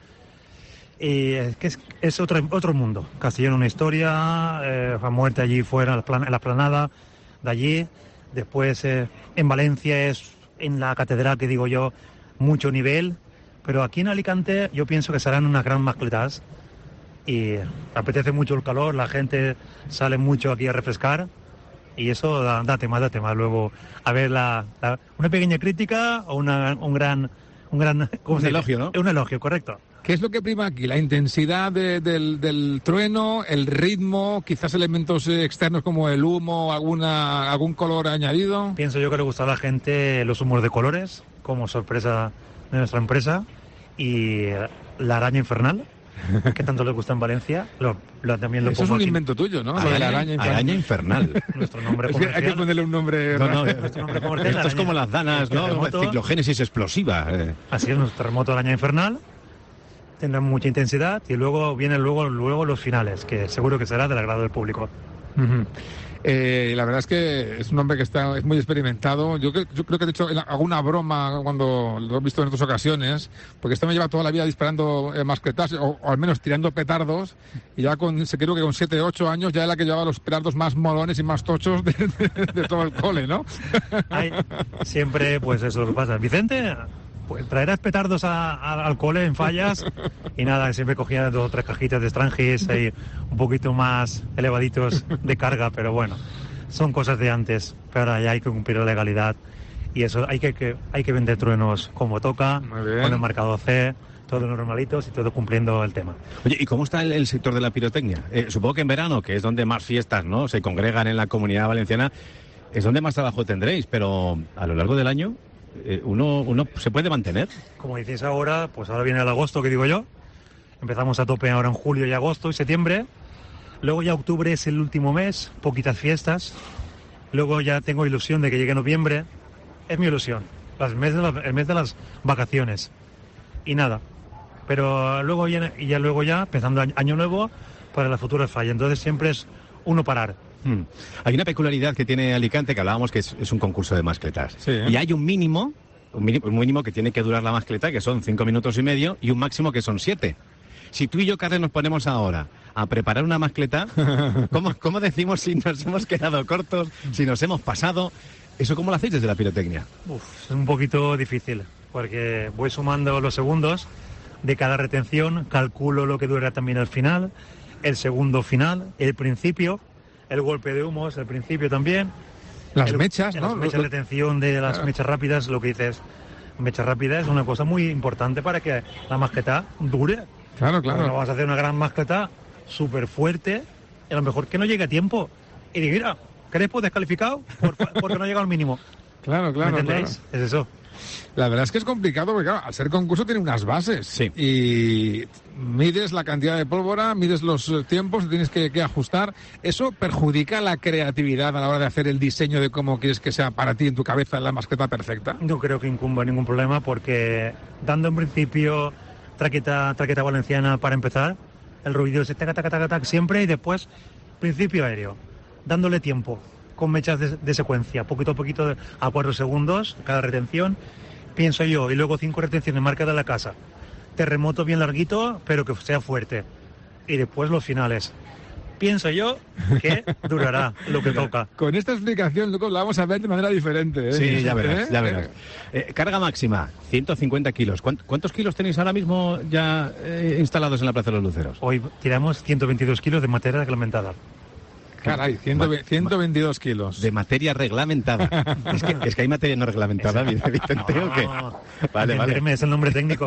Y es que es otro mundo. Castellón una historia, a muerte allí fuera, en la explanada de allí. Después en Valencia es en la catedral, que digo yo, mucho nivel, Pero aquí en Alicante yo pienso que serán unas gran mascletas y apetece mucho el calor, la gente sale mucho aquí a refrescar y eso da tema. Luego, a ver, una pequeña crítica o un gran ¿cómo se dice? Elogio, ¿no? Un elogio, correcto. ¿Qué es lo que prima aquí? ¿La intensidad del trueno, el ritmo, quizás elementos externos como el humo, algún color añadido? Pienso yo que le gusta a la gente los humos de colores, como sorpresa de nuestra empresa, y la araña infernal, que tanto les gusta en Valencia. También lo Eso es un invento tuyo, ¿no? Araña, Lo de la araña infernal. Nuestro nombre Es comercial. que hay que ponerle un nombre... Nuestro nombre comercial, Esto es como las danas, ¿no? Ciclogénesis explosiva. Así es, nuestro terremoto de araña infernal. Tendrá mucha intensidad y luego vienen luego los finales, que seguro que será del agrado del público. Uh-huh. La verdad es que es un hombre que es muy experimentado. Yo creo que he hecho alguna broma cuando lo he visto en otras ocasiones, porque me lleva toda la vida disparando mascletas, o al menos tirando petardos, y ya creo que con 7 o 8 años ya es la que llevaba los petardos más molones y más tochos de todo el cole, ¿no? Siempre, pues eso es lo que pasa. Vicente, pues traerás petardos al cole en Fallas y nada, siempre cogía 2 o 3 cajitas de Strangis ahí un poquito más elevaditos de carga, pero bueno, son cosas de antes, pero ahora ya hay que cumplir la legalidad y eso hay que vender truenos como toca, con el marcado C, todos normalitos y todo cumpliendo el tema. Oye, ¿y cómo está el sector de la pirotecnia? Supongo que en verano, que es donde más fiestas, ¿no?, se congregan en la Comunidad Valenciana, es donde más trabajo tendréis, pero a lo largo del año uno se puede mantener. Como decís ahora, pues ahora viene el agosto, que digo yo. Empezamos a tope ahora en julio y agosto y septiembre. Luego ya octubre es el último mes, poquitas fiestas. Luego ya tengo ilusión de que llegue noviembre. Es mi ilusión, el mes de las vacaciones. Y nada. Pero luego ya empezando año nuevo para las futuras fallas. Entonces siempre es uno parar. Hay una peculiaridad que tiene Alicante, que hablábamos que es un concurso de mascletas. Sí, ¿eh? Y hay un mínimo que tiene que durar la mascleta, que son 5 minutos y medio, y un máximo que son 7. Si tú y yo, Carles, nos ponemos ahora a preparar una mascleta, ¿cómo decimos si nos hemos quedado cortos, si nos hemos pasado? ¿Eso cómo lo hacéis desde la pirotecnia? Es un poquito difícil, porque voy sumando los segundos de cada retención, calculo lo que dura también el final, el segundo final, el principio, el golpe de humos, el principio también. Las mechas, ¿no? Las mechas de retención de las mechas rápidas, lo que dices, mecha rápida es una cosa muy importante para que la mascleta dure. Claro. Bueno, vamos a hacer una gran mascleta súper fuerte, y a lo mejor que no llegue a tiempo. Y digo, mira, Crespo descalificado porque no llega al mínimo. Claro. ¿Me entendéis? Es eso. La verdad es que es complicado porque, claro, al ser concurso tiene unas bases. Sí. Y mides la cantidad de pólvora, mides los tiempos, tienes que ajustar. ¿Eso perjudica la creatividad a la hora de hacer el diseño de cómo quieres que sea para ti en tu cabeza la mascleta perfecta? No creo que incumba ningún problema porque dando en principio traqueta valenciana para empezar, el ruido es tac, tac, tac, tac, siempre, y después principio aéreo, dándole tiempo, con mechas de secuencia, poquito a poquito, a 4 segundos cada retención, pienso yo, y luego 5 retenciones marca de la casa, terremoto bien larguito, pero que sea fuerte, y después los finales. Pienso yo que durará lo que toca. Con esta explicación, luego la vamos a ver de manera diferente, ¿eh? Sí, ya verás. Carga máxima, 150 kilos. ¿Cuántos kilos tenéis ahora mismo ya instalados en la Plaza de los Luceros? Hoy tiramos 122 kilos de materia reglamentada. Caray, 122 kilos. De materia reglamentada. es que hay materia no reglamentada, Vicente, ¿o qué? Vale. Es el nombre técnico.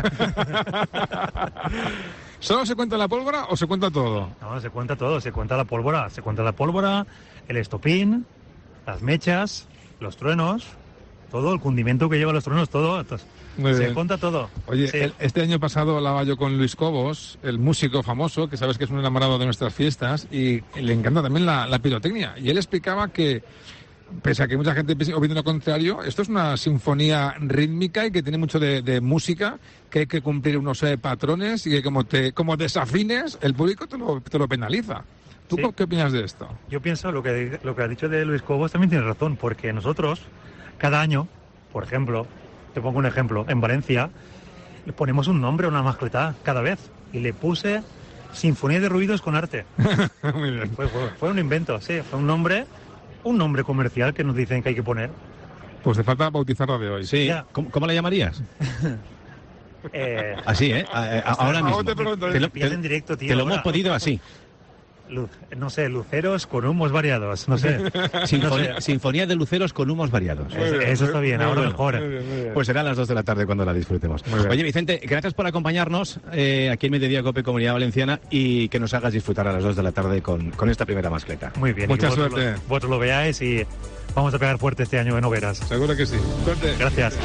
¿Solo se cuenta la pólvora o se cuenta todo? No, se cuenta todo. Se cuenta la pólvora, el estopín, las mechas, los truenos, todo, el cundimento que lleva los truenos, todo. Se cuenta todo. Oye, sí. Este año pasado hablaba yo con Luis Cobos, el músico famoso, que sabes que es un enamorado de nuestras fiestas, y le encanta también la pirotecnia. Y él explicaba que, pese a que mucha gente opina lo contrario, esto es una sinfonía rítmica y que tiene mucho de música, que hay que cumplir unos patrones y que como desafines, el público te lo penaliza. ¿Tú sí. qué opinas de esto? Yo pienso lo que ha dicho de Luis Cobos también tiene razón, porque nosotros, cada año, por ejemplo, te pongo un ejemplo, en Valencia, le ponemos un nombre a una mascleta cada vez, y le puse Sinfonía de Ruidos con Arte. Muy bien. Fue un invento, sí, fue un nombre comercial que nos dicen que hay que poner. Pues te falta bautizarla de hoy. Sí. ¿Cómo la llamarías? Así, ahora mismo. Te en directo, tío. Te lo hemos podido así. No sé, luceros con humos variados, no sé. Sinfonía de luceros con humos variados. Eso está bien, ahora mejor. Pues será a las 2 de la tarde cuando la disfrutemos. Oye, Vicente, gracias por acompañarnos aquí en Mediodía Cope Comunidad Valenciana y que nos hagas disfrutar a las 2 de la tarde con esta primera mascleta. Muy bien. Mucha suerte. Vosotros lo veáis y vamos a pegar fuerte este año en hogueras. Seguro que sí. Suerte. Gracias.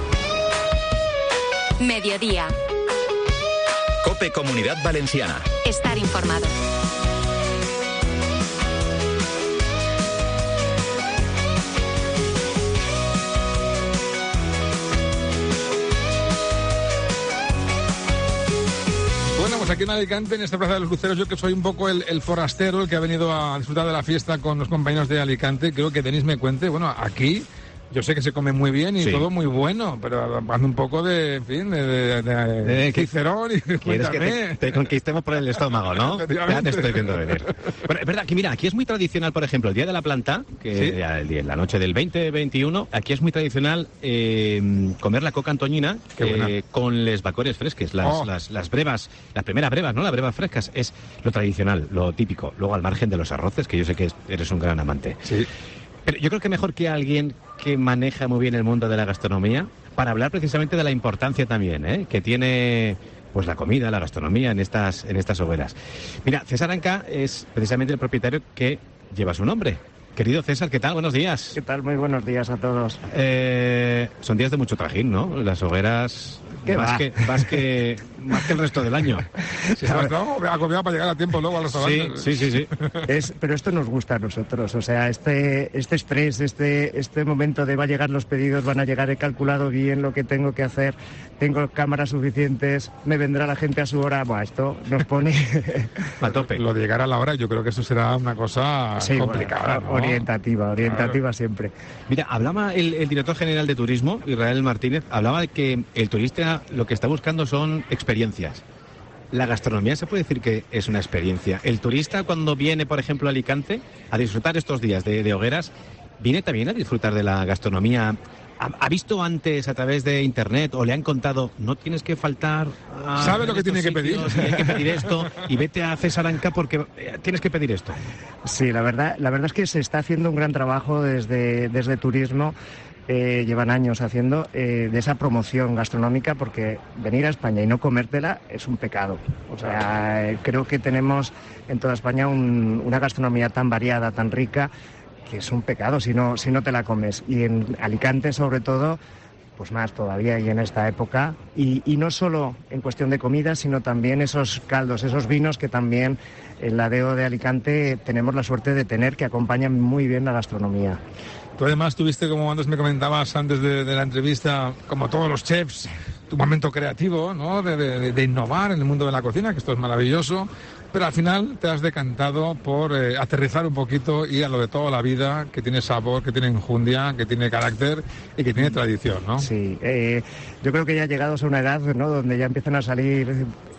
Mediodía. Cope Comunidad Valenciana. Estar informado. Bueno, pues aquí en Alicante, en esta Plaza de los Luceros, yo que soy un poco el forastero, el que ha venido a disfrutar de la fiesta con los compañeros de Alicante, creo que Denis me cuente, bueno, aquí yo sé que se come muy bien y todo muy bueno, pero hazme un poco de Cicerón y quieres que te conquistemos por el estómago, ¿no? Ya te estoy viendo venir. Bueno, es verdad que mira, aquí es muy tradicional, por ejemplo, el Día de la Planta, que la noche del 20-21, aquí es muy tradicional comer la coca antoñina con les bacores fresques, las brevas, las primeras brevas, ¿no? Las brevas frescas, es lo tradicional, lo típico. Luego al margen de los arroces, que yo sé que eres un gran amante. Sí. Pero yo creo que mejor que alguien que maneja muy bien el mundo de la gastronomía para hablar precisamente de la importancia también que tiene pues la comida, la gastronomía en estas hogueras. Mira, César Anca es precisamente el propietario que lleva su nombre. Querido César, ¿qué tal? Buenos días. ¿Qué tal? Muy buenos días a todos. Son días de mucho trajín, ¿no? Las hogueras más que el resto del año. Sí, agobiado para llegar a tiempo luego a los restaurantes. Sí. Pero esto nos gusta a nosotros, o sea, este estrés, este momento de va a llegar los pedidos, van a llegar, he calculado bien lo que tengo que hacer, tengo cámaras suficientes, me vendrá la gente a su hora, bueno, esto nos pone a tope. Lo de llegar a la hora, yo creo que eso será una cosa complicada, ¿no? Orientativa siempre. Mira, hablaba el director general de Turismo, Israel Martínez, hablaba de que el turista lo que está buscando son experiencias. La gastronomía se puede decir que es una experiencia. El turista cuando viene, por ejemplo, a Alicante a disfrutar estos días de hogueras, viene también a disfrutar de la gastronomía. ¿Ha visto antes a través de internet o le han contado no tienes que faltar a ¿sabe lo que tiene que pedir? Y hay que pedir esto y vete a César Anca porque tienes que pedir esto? Sí, la verdad es que se está haciendo un gran trabajo desde Turismo. Llevan años haciendo de esa promoción gastronómica, porque venir a España y no comértela es un pecado. O sea, creo que tenemos en toda España una gastronomía tan variada, tan rica, que es un pecado si no te la comes. Y en Alicante, sobre todo, pues más todavía, y en esta época. Y no solo en cuestión de comida, sino también esos caldos, esos vinos que también en la DEO de Alicante tenemos la suerte de tener, que acompañan muy bien la gastronomía. Tú además tuviste, como antes me comentabas antes de la entrevista, como todos los chefs, tu momento creativo, ¿no? De innovar en el mundo de la cocina, que esto es maravilloso, pero al final te has decantado por aterrizar un poquito y a lo de toda la vida, que tiene sabor, que tiene enjundia, que tiene carácter y que tiene tradición, ¿no? Sí, yo creo que ya llegados a una edad, ¿no?, donde ya empiezan a salir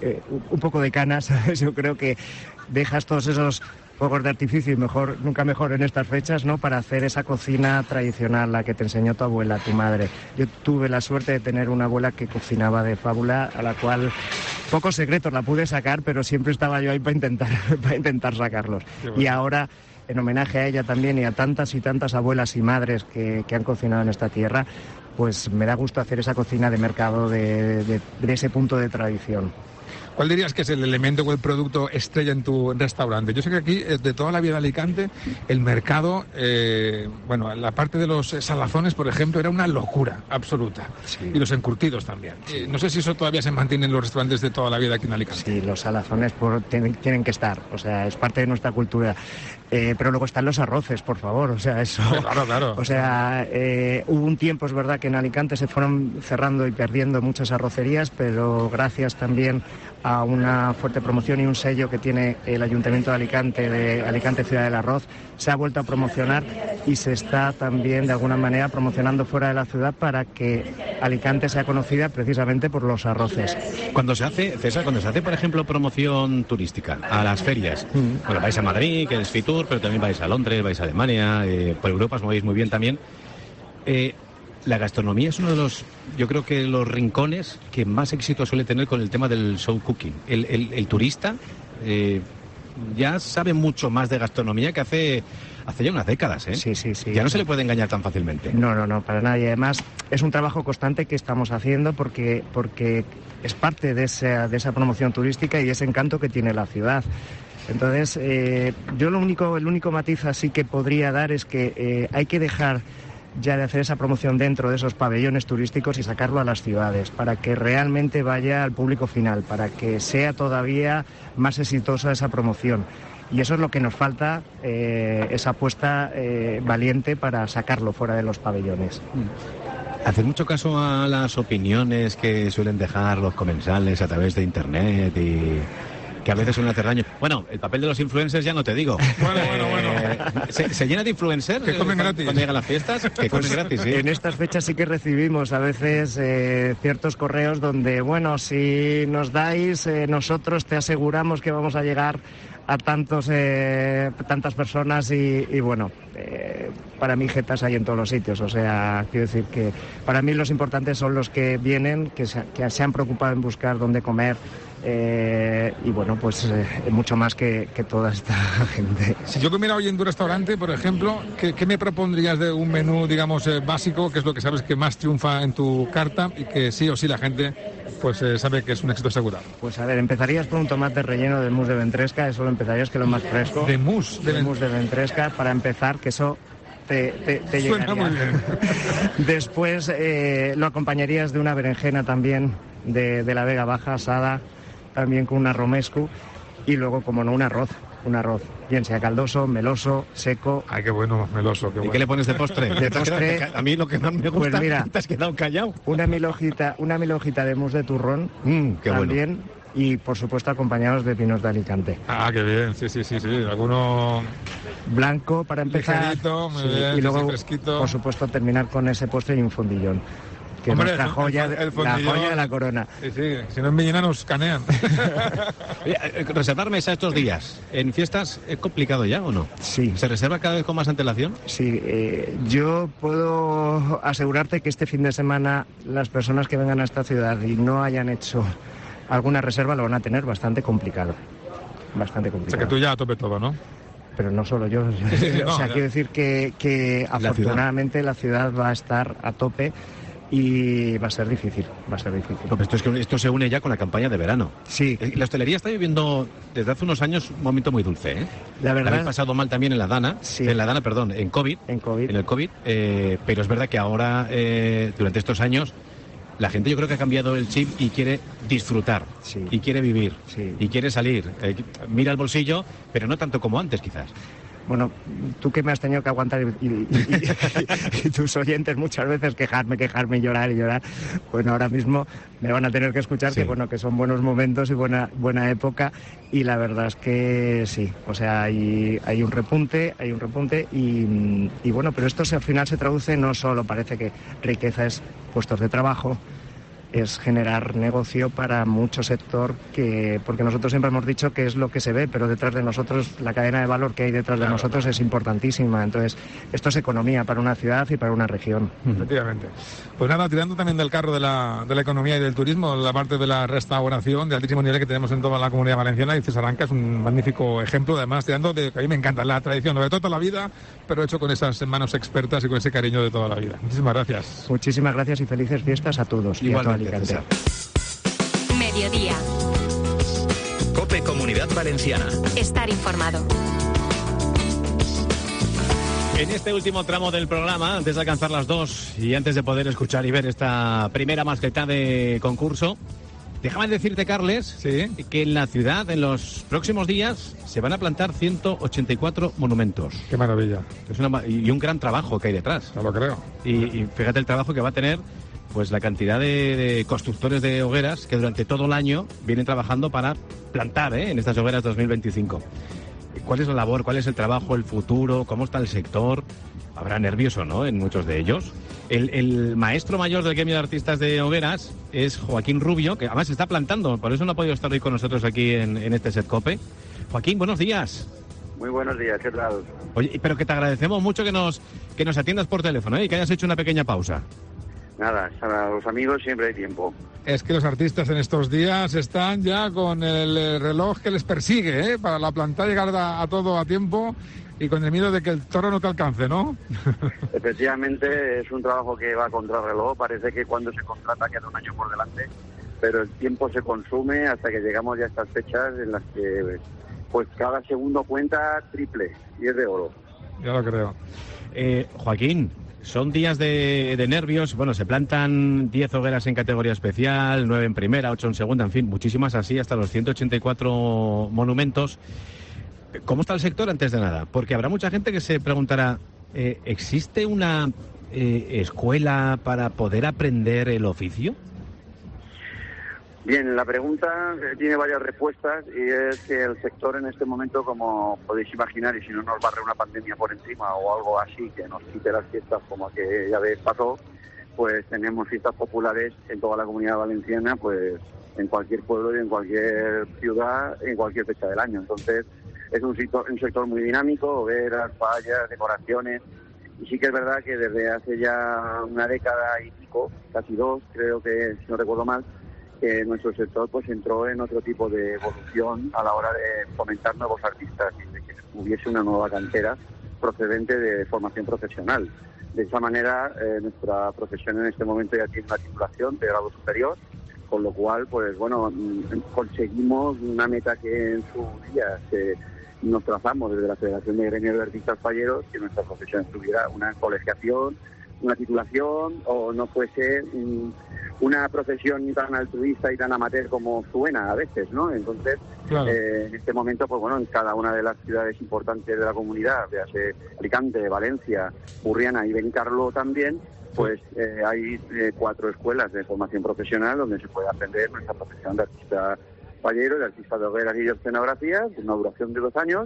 un poco de canas, ¿sabes? Yo creo que dejas todos esos fuegos de artificio y nunca mejor en estas fechas, ¿no?, para hacer esa cocina tradicional, la que te enseñó tu abuela, tu madre. Yo tuve la suerte de tener una abuela que cocinaba de fábula, a la cual pocos secretos la pude sacar, pero siempre estaba yo ahí para intentar sacarlos. Y ahora, en homenaje a ella también y a tantas y tantas abuelas y madres que han cocinado en esta tierra, pues me da gusto hacer esa cocina de mercado de ese punto de tradición. ¿Cuál dirías que es el elemento o el producto estrella en tu restaurante? Yo sé que aquí, de toda la vida de Alicante, el mercado, la parte de los salazones, por ejemplo, era una locura absoluta. Sí. Y los encurtidos también. No sé si eso todavía se mantiene en los restaurantes de toda la vida aquí en Alicante. Sí, los salazones tienen que estar, o sea, es parte de nuestra cultura. Pero luego están los arroces, por favor, o sea, eso... Claro. O sea, hubo un tiempo, es verdad, que en Alicante se fueron cerrando y perdiendo muchas arrocerías, pero gracias también a una fuerte promoción y un sello que tiene el Ayuntamiento de Alicante Ciudad del Arroz, se ha vuelto a promocionar y se está también de alguna manera promocionando fuera de la ciudad para que Alicante sea conocida precisamente por los arroces. Cuando se hace, César, por ejemplo, promoción turística a las ferias, bueno, vais a Madrid, que es Fitur, pero también vais a Londres, vais a Alemania, por Europa os movéis muy bien también. La gastronomía es uno de los, yo creo que los rincones que más éxito suele tener con el tema del show cooking. El turista ya sabe mucho más de gastronomía que hace ya unas décadas, ¿eh? Sí. Ya no se le puede engañar tan fácilmente. No, para nada. Y además es un trabajo constante que estamos haciendo porque es parte de esa promoción turística y ese encanto que tiene la ciudad. Entonces, yo el único matiz así que podría dar es que hay que dejar ya de hacer esa promoción dentro de esos pabellones turísticos y sacarlo a las ciudades, para que realmente vaya al público final, para que sea todavía más exitosa esa promoción. Y eso es lo que nos falta, esa apuesta valiente para sacarlo fuera de los pabellones. Hacer mucho caso a las opiniones que suelen dejar los comensales a través de Internet y que a veces suelen hacer daño. Bueno, el papel de los influencers ya no te digo. Bueno. ¿Se llena de influencers? Que comen gratis. Cuando llegan las fiestas, que comen gratis, sí. En estas fechas sí que recibimos a veces ciertos correos donde, bueno, si nos dais, nosotros te aseguramos que vamos a llegar a tantas personas y bueno, para mí jetas hay en todos los sitios. O sea, quiero decir que para mí los importantes son los que vienen, que se han preocupado en buscar dónde comer. Y bueno, pues mucho más que toda esta gente. Si yo comiera hoy en tu restaurante, por ejemplo, ¿qué me propondrías de un menú, digamos, básico, que es lo que sabes que más triunfa en tu carta y que sí o sí la gente pues sabe que es un éxito asegurado? Pues a ver, empezarías por un tomate relleno de mousse de ventresca, eso lo empezarías, que es lo más fresco. De mousse de ventresca, para empezar, que eso te suena llegaría. muy bien. Después lo acompañarías de una berenjena también de la Vega Baja, asada, también con una romescu, y luego, como no, un arroz, bien sea caldoso, meloso, seco. Ay, qué bueno, meloso, qué bueno. ¿Y qué le pones de postre? De postre, a mí lo que más me gusta, pues mira, te has quedado callado. Una mil hojita de mousse de turrón, qué también, bueno. Y por supuesto acompañados de pinos de Alicante. Ah, qué bien, sí, alguno blanco para empezar, ligerito, muy bien, y luego, fresquito. Por supuesto, terminar con ese postre y un fondillón, que Hombre, es nuestra joya, la joya de la corona. Sí, si no en Villena nos canean. ¿Reservar mesa estos días en fiestas es complicado ya o no? Sí. ¿Se reserva cada vez con más antelación? Sí, yo puedo asegurarte que este fin de semana las personas que vengan a esta ciudad y no hayan hecho alguna reserva lo van a tener bastante complicado. O sea que tú ya a tope todo, ¿no? Pero no solo yo. No, quiero decir que afortunadamente la ciudad va a estar a tope y va a ser difícil. Esto se une ya con la campaña de verano. Sí. La hostelería está viviendo desde hace unos años un momento muy dulce, ¿eh? La verdad. Habéis pasado mal también en COVID. En el COVID. Pero es verdad que ahora, durante estos años, la gente yo creo que ha cambiado el chip y quiere disfrutar, y quiere vivir, y quiere salir. Mira el bolsillo, pero no tanto como antes, quizás. Bueno, tú que me has tenido que aguantar y tus oyentes muchas veces quejarme y llorar, bueno, ahora mismo me van a tener que escuchar que son buenos momentos y buena época, y la verdad es que sí, o sea, hay un repunte y bueno, pero esto al final se traduce, no solo parece que riqueza es puestos de trabajo, es generar negocio para mucho sector, porque nosotros siempre hemos dicho que es lo que se ve, pero detrás de nosotros, la cadena de valor que hay detrás de nosotros es importantísima. Entonces, esto es economía para una ciudad y para una región. Efectivamente. Pues nada, tirando también del carro de la economía y del turismo, la parte de la restauración de altísimo nivel que tenemos en toda la Comunidad Valenciana, y Cesaranca es un magnífico ejemplo, además tirando de que a mí me encanta la tradición de toda la vida, pero hecho con esas manos expertas y con ese cariño de toda la vida. Muchísimas gracias. Muchísimas gracias y felices fiestas a todos. Igualmente. Mediodía. COPE Comunidad Valenciana. Estar informado. En este último tramo del programa, antes de alcanzar las 2 y antes de poder escuchar y ver esta primera mascleta de concurso, déjame decirte, Carles, que en la ciudad, en los próximos días, se van a plantar 184 monumentos. ¡Qué maravilla! Y un gran trabajo que hay detrás. No lo creo. Y fíjate el trabajo que va a tener pues la cantidad de constructores de hogueras que durante todo el año vienen trabajando para plantar en estas hogueras 2025. ¿Cuál es la labor? ¿Cuál es el trabajo? ¿El futuro? ¿Cómo está el sector? Habrá nervios o no en muchos de ellos. El maestro mayor del gremio de artistas de hogueras es Joaquín Rubio, que además está plantando, por eso no ha podido estar hoy con nosotros aquí en este Set Cope. Joaquín, buenos días. Muy buenos días, ¿qué tal? Oye, pero que te agradecemos mucho que nos atiendas por teléfono y que hayas hecho una pequeña pausa. Nada, para los amigos siempre hay tiempo. Es que los artistas en estos días están ya con el reloj que les persigue, para la planta llegar a todo a tiempo y con el miedo de que el toro no te alcance, ¿no? Efectivamente, es un trabajo que va contra reloj. Parece que cuando se contrata queda un año por delante, pero el tiempo se consume hasta que llegamos ya a estas fechas en las que pues cada segundo cuenta triple y es de oro. Ya lo creo. Joaquín, son días de nervios. Bueno, se plantan 10 hogueras en categoría especial, 9 en primera, 8 en segunda, en fin, muchísimas así, hasta los 184 monumentos. ¿Cómo está el sector antes de nada? Porque habrá mucha gente que se preguntará, ¿existe una escuela para poder aprender el oficio? Bien, la pregunta tiene varias respuestas y es que el sector en este momento, como podéis imaginar, y si no nos barre una pandemia por encima o algo así que nos quite las fiestas como aquella vez pasó, pues tenemos fiestas populares en toda la Comunidad Valenciana, pues en cualquier pueblo y en cualquier ciudad, en cualquier fecha del año. Entonces es un sector muy dinámico, hogueras, fallas, decoraciones, y sí que es verdad que desde hace ya una década y pico, casi 2, creo que, si no recuerdo mal, que nuestro sector pues entró en otro tipo de evolución a la hora de fomentar nuevos artistas y de que hubiese una nueva cantera procedente de formación profesional. De esa manera, nuestra profesión en este momento ya tiene una titulación de grado superior, con lo cual, pues bueno, conseguimos una meta que en su día nos trazamos desde la Federación de Gremios de Artistas Falleros, que nuestra profesión tuviera una colegiación, una titulación, o no fuese una profesión tan altruista y tan amateur como suena a veces, ¿no? Entonces, claro. En este momento, pues bueno, en cada una de las ciudades importantes de la comunidad, véase Alicante, Valencia, Burriana y Benicarló también, pues hay 4 escuelas de formación profesional donde se puede aprender nuestra profesión de artista fallero, de artista de hogueras y de escenografía, con una duración de 2 años,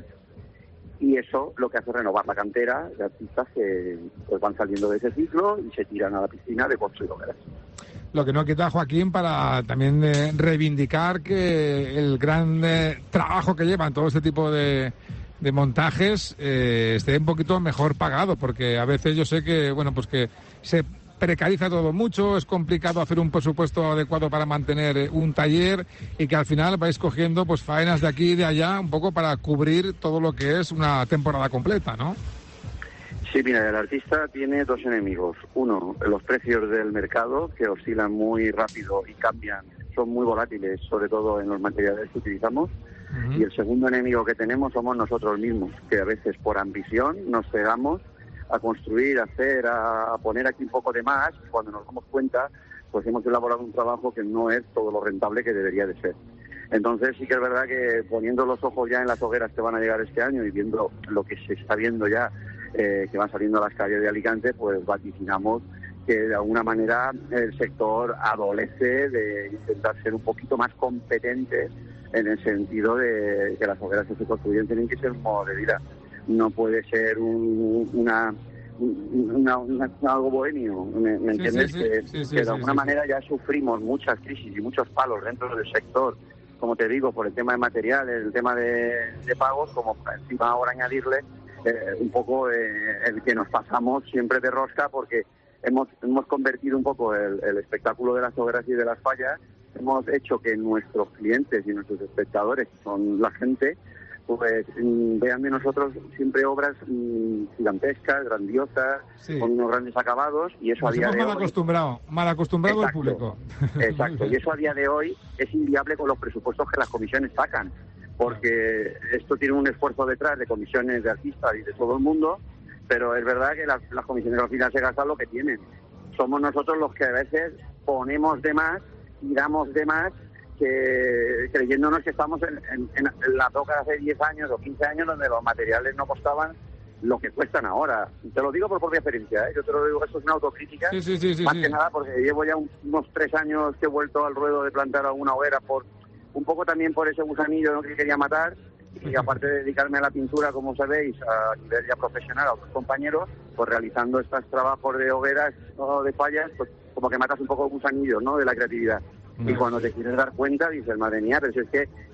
y eso lo que hace es renovar la cantera de artistas que pues van saliendo de ese ciclo y se tiran a la piscina de construir hogueras. Lo que no quita, Joaquín, para también reivindicar que el gran trabajo que llevan todo este tipo de montajes esté un poquito mejor pagado, porque a veces yo sé que, bueno, pues que se precariza todo mucho, es complicado hacer un presupuesto adecuado para mantener un taller y que al final vais cogiendo pues faenas de aquí y de allá un poco para cubrir todo lo que es una temporada completa, ¿no? Sí, mira, el artista tiene 2 enemigos. Uno, los precios del mercado, que oscilan muy rápido y cambian, son muy volátiles, sobre todo en los materiales que utilizamos. Uh-huh. Y el segundo enemigo que tenemos somos nosotros mismos, que a veces por ambición nos cegamos a construir, a hacer, a poner aquí un poco de más. Cuando nos damos cuenta, pues hemos elaborado un trabajo que no es todo lo rentable que debería de ser. Entonces sí que es verdad que poniendo los ojos ya en las hogueras que van a llegar este año y viendo lo que se está viendo ya, que van saliendo a las calles de Alicante, pues vaticinamos que de alguna manera el sector adolece de intentar ser un poquito más competente en el sentido de que las hogueras que se construyen tienen que ser un modo de vida. No puede ser algo bohemio, ¿me entiendes? Que de alguna manera ya sufrimos muchas crisis y muchos palos dentro del sector, como te digo, por el tema de materiales, el tema de pagos, como encima ahora añadirle un poco el que nos pasamos siempre de rosca, porque hemos convertido un poco el espectáculo de las hogueras y de las fallas, hemos hecho que nuestros clientes y nuestros espectadores, que son la gente, pues vean de nosotros siempre obras gigantescas, grandiosas, con unos grandes acabados, y eso nos a día de hoy... mal acostumbrado al público. Exacto, y eso a día de hoy es inviable con los presupuestos que las comisiones sacan, porque esto tiene un esfuerzo detrás de comisiones de artistas y de todo el mundo, pero es verdad que las comisiones al final se gastan lo que tienen. Somos nosotros los que a veces ponemos de más y damos de más, que creyéndonos que estamos en la época de hace 10 años o 15 años donde los materiales no costaban lo que cuestan ahora. Te lo digo por propia experiencia, yo te lo digo, esto es una autocrítica, más que nada porque llevo ya unos 3 años que he vuelto al ruedo de plantar alguna hoguera, un poco también por ese gusanillo, ¿no?, que quería matar, y aparte de dedicarme a la pintura, como sabéis, a nivel ya profesional, a otros compañeros, pues realizando estos trabajos de hogueras o de fallas, pues como que matas un poco el gusanillo, ¿no?, de la creatividad. Y cuando te quieres dar cuenta, dices, madre mía, pero si es que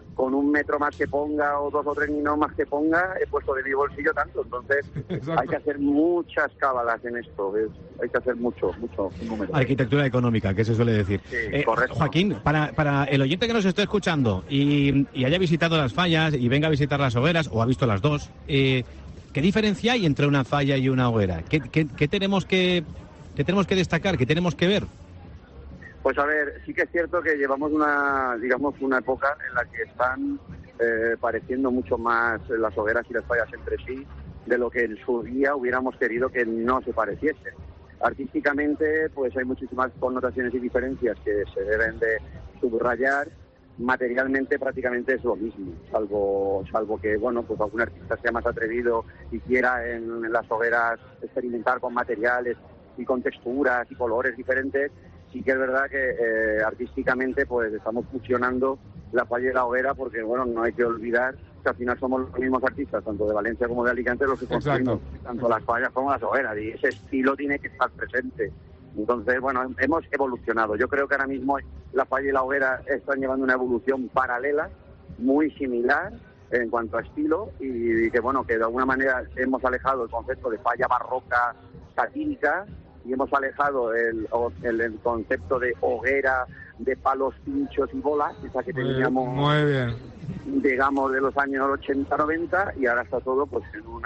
con 1 metro más que ponga o 2 o 3 ninos más que ponga, he puesto de mi bolsillo tanto. Entonces hay que hacer muchas cábalas en esto, hay que hacer mucho número. Arquitectura económica, que se suele decir. Sí, correcto. Joaquín, para el oyente que nos esté escuchando y haya visitado las fallas y venga a visitar las hogueras, o ha visto las dos, ¿qué diferencia hay entre una falla y una hoguera? ¿Qué tenemos que destacar? ¿Qué tenemos que ver? Pues a ver, sí que es cierto que llevamos una época en la que están pareciendo mucho más las hogueras y las fallas entre sí de lo que en su día hubiéramos querido que no se pareciesen. Artísticamente, pues hay muchísimas connotaciones y diferencias que se deben de subrayar. Materialmente prácticamente es lo mismo, salvo que, bueno, pues algún artista sea más atrevido y quiera en las hogueras experimentar con materiales y con texturas y colores diferentes. Sí que es verdad que artísticamente pues estamos fusionando la falla y la hoguera, porque bueno, no hay que olvidar que al final somos los mismos artistas, tanto de Valencia como de Alicante, los que construimos tanto las fallas como las hogueras, y ese estilo tiene que estar presente. Entonces, bueno, hemos evolucionado. Yo creo que ahora mismo la falla y la hoguera están llevando una evolución paralela, muy similar en cuanto a estilo, y que bueno, que de alguna manera hemos alejado el concepto de falla barroca satírica y hemos alejado el concepto de hoguera de palos, pinchos y bolas, esa que teníamos, muy bien, digamos, de los años 80-90, y ahora está todo pues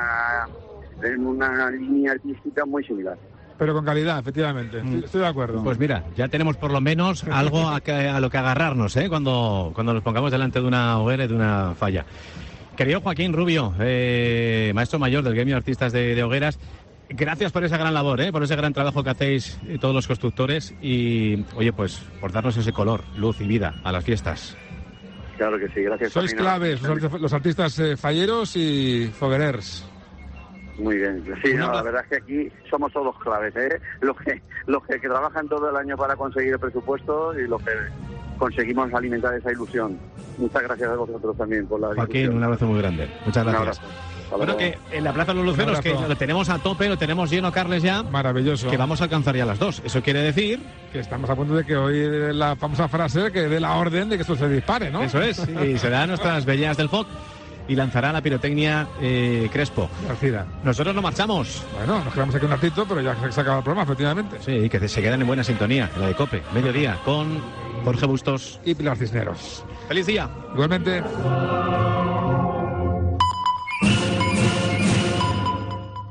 en una línea artística muy similar. Pero con calidad, efectivamente. Estoy de acuerdo. Pues mira, ya tenemos por lo menos algo a lo que agarrarnos, cuando nos pongamos delante de una hoguera y de una falla. Querido Joaquín Rubio, maestro mayor del gremio de artistas de hogueras, gracias por esa gran labor, por ese gran trabajo que hacéis todos los constructores y, oye, pues por darnos ese color, luz y vida a las fiestas. Claro que sí, gracias. Sois claves, los artistas falleros y foguerers. Muy bien, sí, no, la verdad es que aquí somos todos claves, los que trabajan todo el año para conseguir el presupuesto y los que conseguimos alimentar esa ilusión. Muchas gracias a vosotros también por la Joaquín, ilusión. un abrazo muy grande. Muchas gracias. Bueno, que en la Plaza de los Luceros, que lo tenemos a tope, lo tenemos lleno, Carles, ya. Maravilloso. Que vamos a alcanzar ya las 2. Eso quiere decir que estamos a punto de que hoy la famosa frase que dé la orden de que esto se dispare, ¿no? Eso es. Y será nuestras bellas del FOC y lanzará la pirotecnia Crespo. García. Nosotros no marchamos. Bueno, nos quedamos aquí un ratito, pero ya se acaba el programa, efectivamente. Sí, y que se quedan en buena sintonía, la de COPE, mediodía, con Jorge Bustos y Pilar Cisneros. ¡Feliz día! Igualmente.